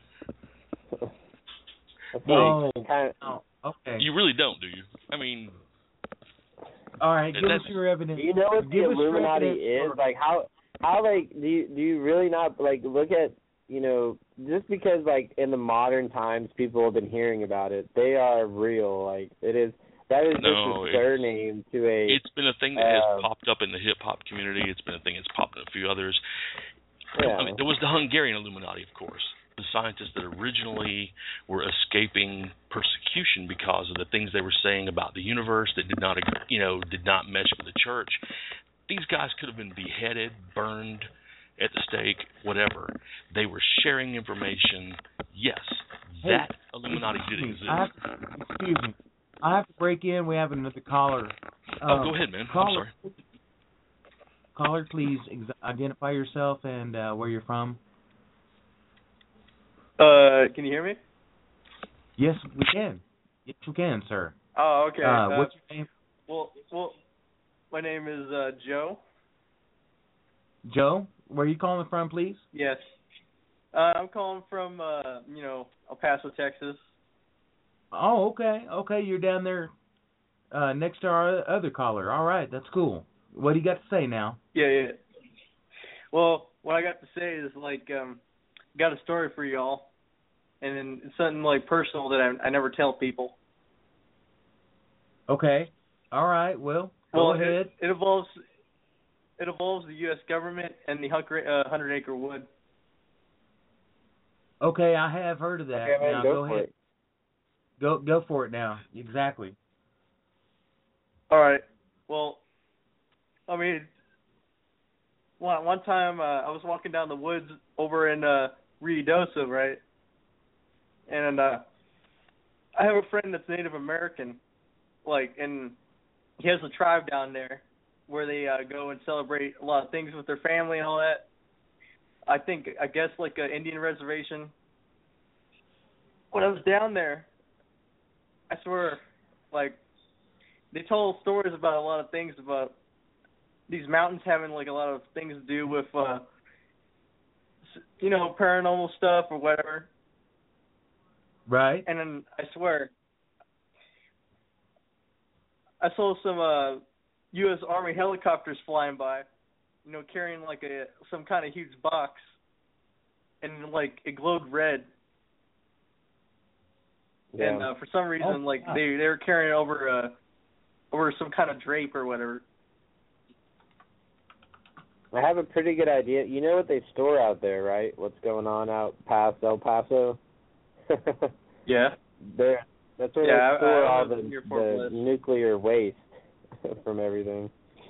Oh, kind oh, okay. You really don't, do you? I mean... All right, give us that's- your evidence. Do you know what give the us your Illuminati evidence is? for- Like, how, how, like, do you, do you really not, like, look at, you know, just because, like, in the modern times people have been hearing about it, they are real. Like, it is, that is No, just a surname to a... It's been a thing that uh, has popped up in the hip-hop community. It's been a thing that's popped in a few others. Yeah. I mean, there was the Hungarian Illuminati, of course. The scientists that originally were escaping persecution because of the things they were saying about the universe that did not, you know, did not mesh with the church. These guys could have been beheaded, burned at the stake, whatever. They were sharing information. Yes, Hey, that Illuminati did exist. I have to, excuse me. I have to break in. We have another caller. oh, Um, go ahead, man. Caller, I'm sorry. Caller, please ex- identify yourself and uh, where you're from. Uh, can you hear me? Yes, we can. Yes, we can, sir. Oh, okay. Uh, Uh, what's your name? well, well, my name is uh, Joe. Joe? Where are you calling from, please? Yes. Uh, I'm calling from, uh, you know, El Paso, Texas. Oh, okay. Okay, you're down there uh, next to our other caller. All right, that's cool. What do you got to say now? Yeah, yeah. Well, what I got to say is, like, um, got a story for y'all, and then it's something, like, personal that I, I never tell people. Okay. All right, well, go well, ahead. It, it involves it involves the U S government and the uh, Hundred Acre Wood. Okay, I have heard of that. Okay, man, now go go for ahead. it. Go go for it now. Exactly. All right. Well, I mean, one one time uh, I was walking down the woods over in uh, Ruidoso, right? And uh, I have a friend that's Native American, like, and he has a tribe down there where they uh, go and celebrate a lot of things with their family and all that. I think, I guess, like an Indian reservation. When I was down there, I swear, like, they told stories about a lot of things about these mountains having, like, a lot of things to do with, uh, you know, paranormal stuff or whatever. Right. And then I swear, I saw some uh, U S Army helicopters flying by, you know, carrying like a some kind of huge box, and like it glowed red. Yeah. And uh, for some reason, Oh, like wow. they they were carrying over uh over some kind of drape or whatever. I have a pretty good idea. You know what they store out there, right? What's going on out past El Paso? Yeah. There, that's where Yeah, they store I- I all was the, near Fort the Bliss. nuclear waste from everything.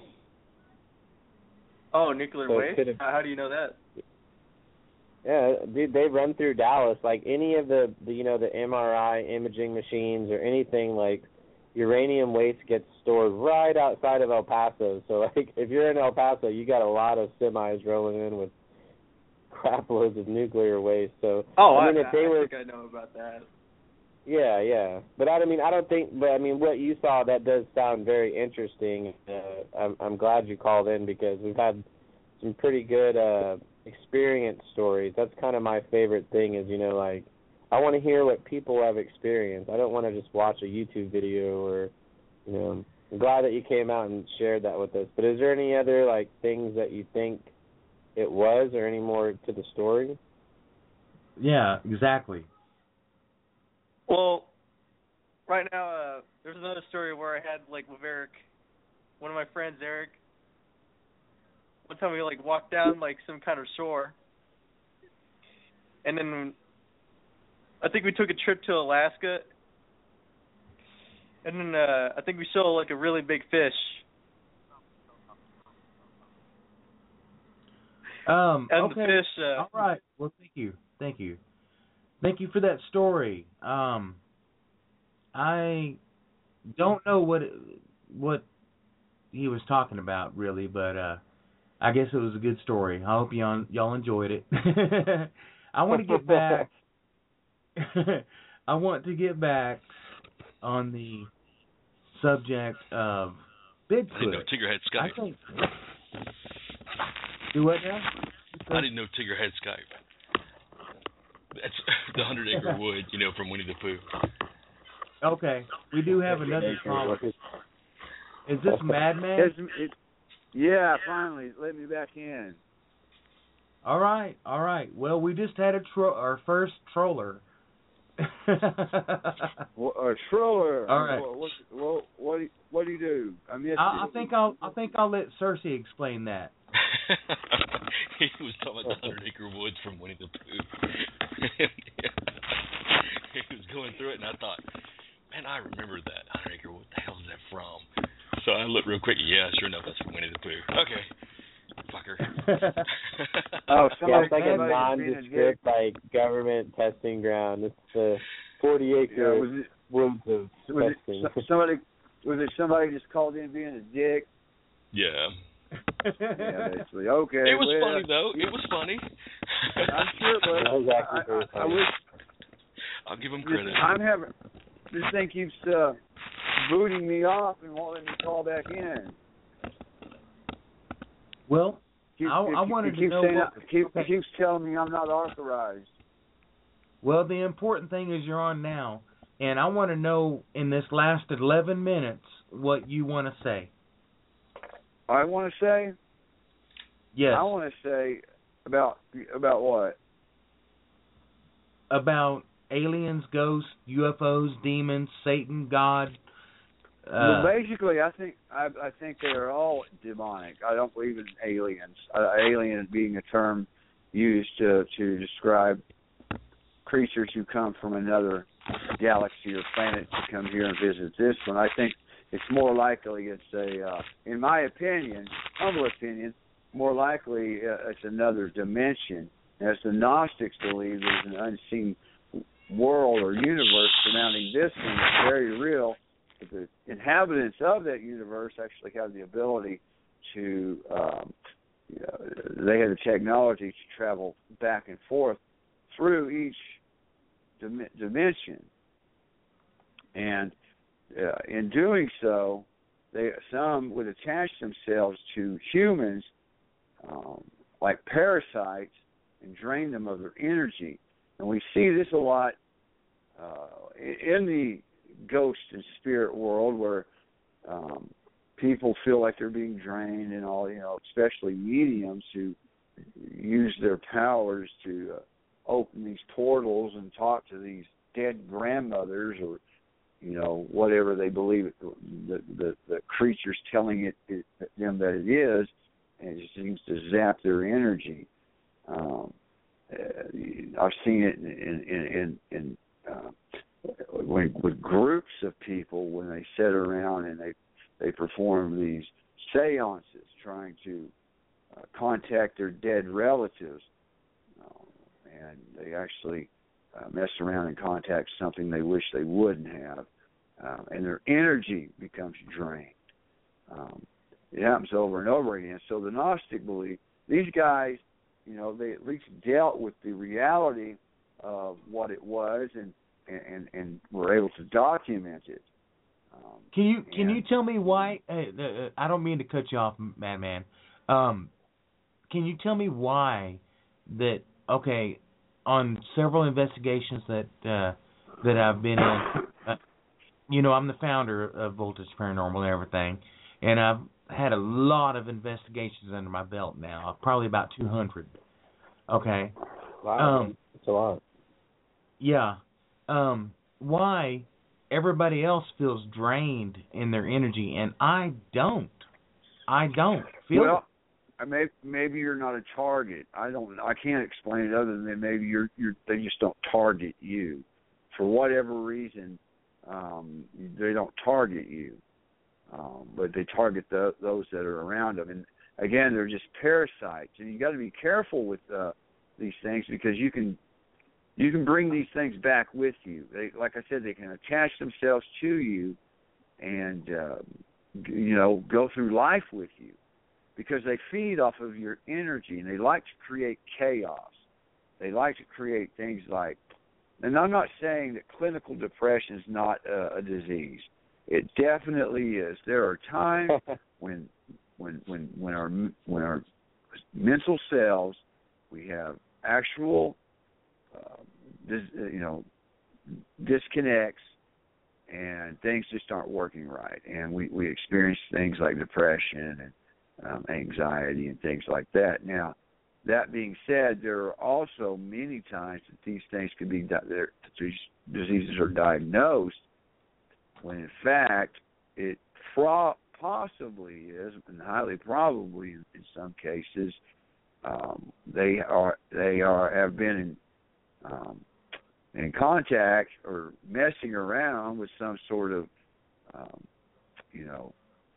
Oh, nuclear So it waste? could've- How how do you know that? Yeah, dude, they run through Dallas. Like any of the, the, you know, the M R I imaging machines or anything, like uranium waste gets stored right outside of El Paso. So, like, if you're in El Paso, you got a lot of semis rolling in with crap loads of nuclear waste. So, Oh, I mean, I, if they I were, think I know about that. yeah, yeah. But I mean, I don't think. But I mean, what you saw, that does sound very interesting. Uh, I'm, I'm glad you called in because we've had some pretty good uh, experience stories. That's kind of my favorite thing. Is, you know, like, I want to hear what people have experienced. I don't want to just watch a YouTube video or, you know. I'm glad that you came out and shared that with us. But is there any other, like, things that you think it was, or any more to the story? Yeah, exactly. Well, right now, uh, there's another story where I had, like, with Eric, one of my friends, Eric. One time we, like, walked down, like, some kind of shore. And then I think we took a trip to Alaska. And then uh, I think we saw, like, a really big fish. Um, And okay. the fish... Uh, All right. Well, thank you. Thank you. Thank you for that story. Um, I don't know what what he was talking about really, but uh, I guess it was a good story. I hope y'all y'all enjoyed it. I want to get back. I want to get back on the subject of I didn't know Bigfoot. Tigger had I Skype. think. Do what now? I didn't know Tigger had Skype. That's the Hundred Acre Wood, you know, from Winnie the Pooh. Okay, we do have another caller. Is this Madman? It's, it, yeah, finally, let me back in. All right, all right. Well, we just had a tro- our first troller. Well, a troller. All right. What, what, what, what, do you, what do you do? I missed I, I it. think I'll I think I'll let Cersei explain that. He was talking about the Hundred Acre Woods from Winnie the Pooh. He was going through it, and I thought, man, I remember that Hundred Acre Wood. What the hell is that from? So I looked real quick. Yeah, sure enough, that's from Winnie the Pooh. Okay, fucker. Oh, Yeah, somebody, it's like a somebody was being a dick. nondescript, like, government testing ground. It's the forty Yeah, acre was it, woods of was it testing. so- somebody? Was it somebody just called in being a dick? Yeah. Yeah, basically. Okay. It was well, funny though. It was funny. I'm sure, but That was actually I, very I, I funny. wish I'll give him this, credit. I'm having this thing keeps uh, booting me off and won't let me call back in. Well, Keep, I- it, I it wanted to keeps know saying, what- it keep, okay. it keeps telling me I'm not authorized. well, the important thing is you're on now, and I want to know in this last eleven minutes what you want to say. I want to say. Yes. I want to say about about what? About aliens, ghosts, U F Os, demons, Satan, God. Uh, well, basically, I think I, I think they are all demonic. I don't believe in aliens. Uh, alien being a term used to to describe creatures who come from another galaxy or planet to come here and visit this one. I think it's more likely it's a, uh, in my opinion, humble opinion, more likely uh, it's another dimension. As the Gnostics believe, there's an unseen world or universe surrounding this one that's very real. But the inhabitants of that universe actually have the ability to, um, you know, they have the technology to travel back and forth through each dim- dimension. And uh, in doing so, they some would attach themselves to humans um, like parasites and drain them of their energy. And we see this a lot uh, in the ghost and spirit world where um, people feel like they're being drained and all, you know, especially mediums who use their powers to uh, open these portals and talk to these dead grandmothers or, you know, whatever they believe it, the, the, the creature's telling it, it them that it is, and it seems to zap their energy. Um, uh, I've seen it in, in, in, in uh, when, with groups of people when they sit around and they they perform these seances trying to uh, contact their dead relatives, uh, and they actually uh, mess around and contact something they wish they wouldn't have, uh, and their energy becomes drained. Um, it happens over and over again. So the Gnostic belief, these guys, you know, they at least dealt with the reality of what it was and and, and were able to document it. Um, can you can and, you tell me why? Uh, uh, I don't mean to cut you off, Madman. Um, can you tell me why that? Okay, on several investigations that uh, that I've been in, uh, you know, I'm the founder of Voltage Paranormal and everything, and I've had a lot of investigations under my belt now, probably about two hundred. Okay. Wow, um, that's a lot. Yeah. Um, why everybody else feels drained in their energy and I don't. I don't feel well, it. Maybe, maybe you're not a target. I don't. I can't explain it other than maybe you're. You're. They just don't target you, for whatever reason. Um, they don't target you, um, but they target the, those that are around them. And again, they're just parasites, and you got to be careful with uh, these things because you can. You can bring these things back with you. They, like I said, they can attach themselves to you and, uh, you know, go through life with you because they feed off of your energy, and they like to create chaos. They like to create things like, and I'm not saying that clinical depression is not a, a disease. It definitely is. There are times when, when, when, when our when our mental selves, we have actual Uh, this, you know, disconnects and things just aren't working right. And we, we experience things like depression and um, anxiety and things like that. Now, that being said, there are also many times that these things can be, that these diseases are diagnosed when in fact it pro- possibly is, and highly probably in some cases, um, they are, they are, have been in Um, in contact or messing around with some sort of, um, you know,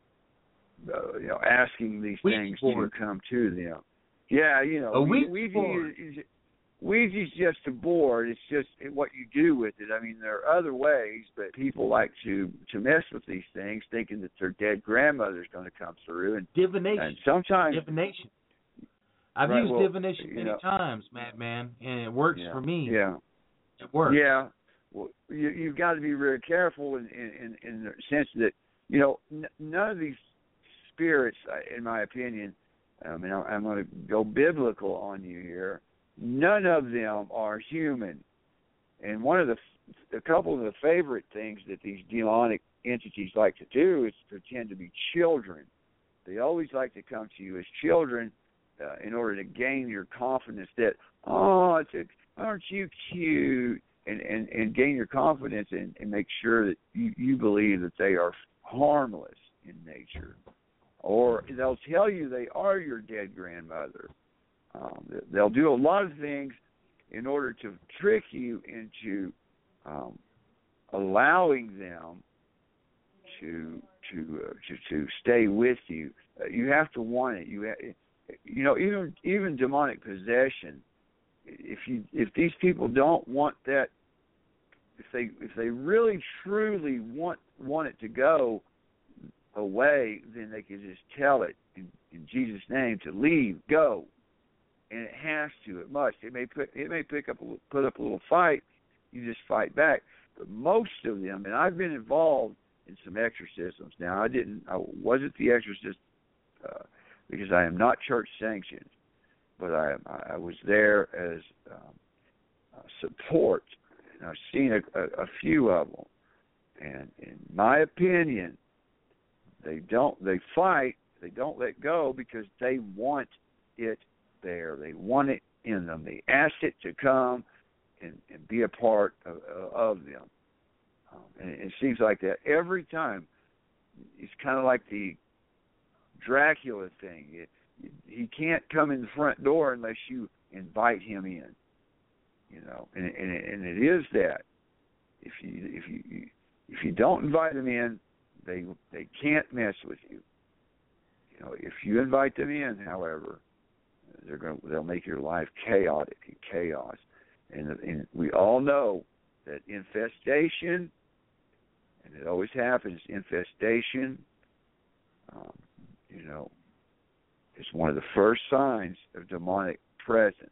uh, you know, asking these Ouija things board. to come to them. Yeah, you know, A we, Ouija Ouija board. is, Ouija's just a board. It's just what you do with it. I mean, there are other ways, but people like to, to mess with these things, thinking that their dead grandmother's going to come through. And, Divination. and sometimes Divination. I've right, used well, divination you many know, times, Madman, and it works yeah, for me. Yeah. It works. Yeah, well, you, you've got to be very careful in, in, in the sense that, you know, n- none of these spirits, in my opinion, I mean, I'm going to go biblical on you here, none of them are human. And one of the, a couple of the favorite things that these demonic entities like to do is pretend to be children. They always like to come to you as children uh, in order to gain your confidence that, oh, it's a, aren't you cute, and, and, and gain your confidence and, and make sure that you, you believe that they are harmless in nature. Or they'll tell you they are your dead grandmother. Um, they'll do a lot of things in order to trick you into um, allowing them to to, uh, to to stay with you. Uh, you have to want it. You ha- you know even even demonic possession. If you if these people don't want that, if they if they really truly want want it to go away, then they can just tell it in, in Jesus' name to leave, go, and it has to, it must. It may put it may pick up a, put up a little fight. You just fight back. But most of them, and I've been involved in some exorcisms. Now I didn't, I wasn't the exorcist uh, because I am not church sanctioned. But I, I was there as um, uh, support and I've seen a, a, a few of them. And in my opinion, they don't. They fight. They don't let go because they want it there. They want it in them. They ask it to come and, and be a part of, of them. Um, and it seems like that every time. It's kind of like the Dracula thing. It, he can't come in the front door unless you invite him in. You know, and and, and it is that if you if you if you don't invite them in, they they can't mess with you. You know, if you invite them in, however, they're going they'll make your life chaotic and chaos. And, and we all know that infestation. And it always happens, infestation, um, you know, is one of the first signs of demonic presence.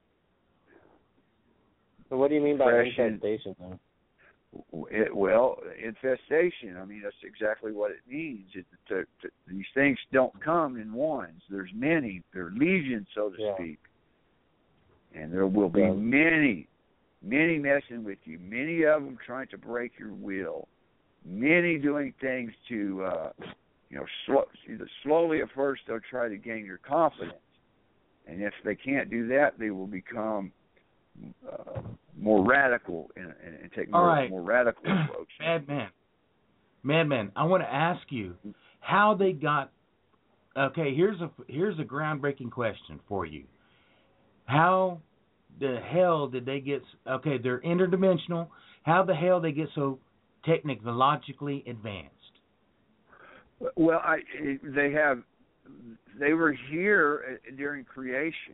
So what do you mean by Depression, infestation, then? It, well, infestation, I mean, that's exactly what it means. It, to, to, these things don't come in ones. There's many. There are legions, so to yeah. speak. And there will be yeah. many, many messing with you, many of them trying to break your will. Many doing things to, uh, you know, slow, slowly at first they'll try to gain your confidence. And if they can't do that, they will become uh, more radical and, and, and take more, right. more radical approach. Madman, Madman, I want to ask you how they got, okay, here's a, here's a groundbreaking question for you. How the hell did they get, okay, they're interdimensional, how the hell they get so technologically advanced? Well, I, they have. They were here during creation.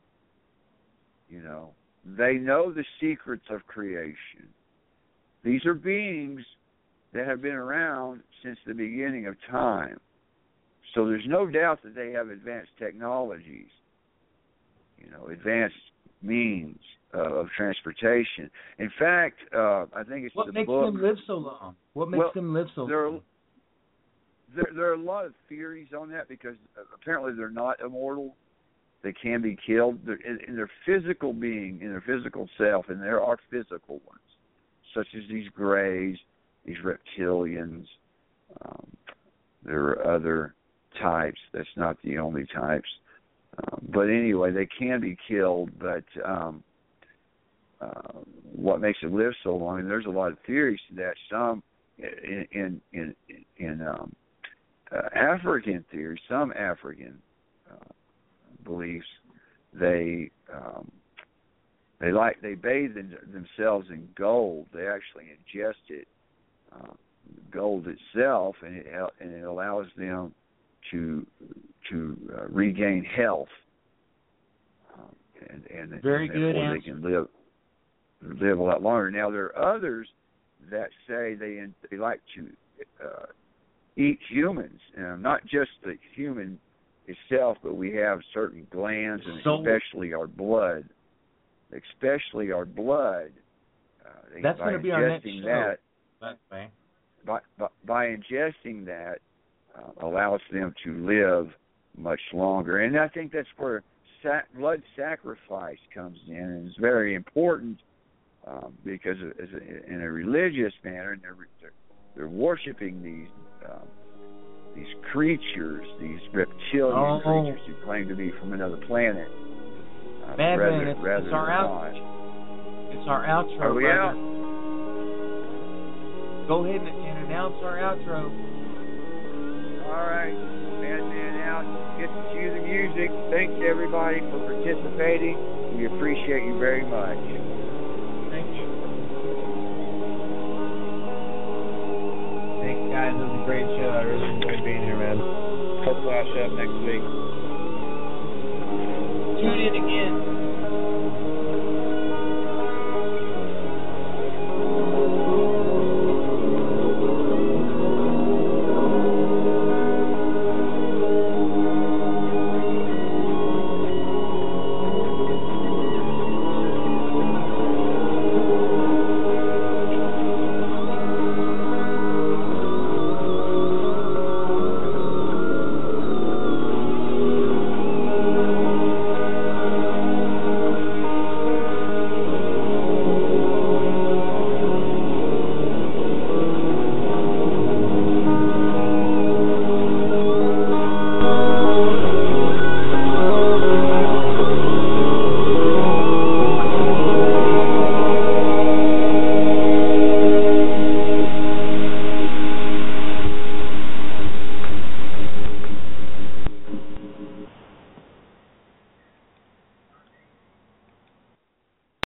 You know, they know the secrets of creation. These are beings that have been around since the beginning of time. So there's no doubt that they have advanced technologies. You know, advanced means Uh, of transportation. In fact, uh, I think it's what the makes book. them live so long? What makes well, them live so there long? Are, there, there are a lot of theories on that because apparently they're not immortal. They can be killed. They're in, in their physical being, in their physical self, and there are physical ones, such as these Greys, these reptilians. Um, there are other types. That's not the only types. Um, but anyway, they can be killed, but um, Uh, what makes it live so long? And there's a lot of theories to that. Some in in in, in um, uh, African theory, some African uh, beliefs, they um, they like they bathe in, themselves in gold. They actually ingest it, uh, gold itself, and it and it allows them to to uh, regain health. Um, and and very and good answer. They can live. live a lot longer. Now, there are others that say they they like to uh, eat humans, uh, not just the human itself, but we have certain glands, and so, especially our blood, especially our blood. Uh, they, that's going to be our next show. That, that way. By, by, by ingesting that uh, allows them to live much longer. And I think that's where sac- blood sacrifice comes in, and it's very important. Um, because as a, in a religious manner, they're, they're, they're worshiping these um, these creatures, these reptilian oh. creatures who claim to be from another planet. Uh, Man, rather, man, it's, rather it's our outro. It's our outro, Are we brother. out? Go ahead and, and announce our outro. All right, Madman out. Get to cue the music. Thanks everybody for participating. We appreciate you very much. Thank you. Thanks, guys. It was a great show. I really enjoyed being here, man. Hopefully I'll show up next week. Tune in again.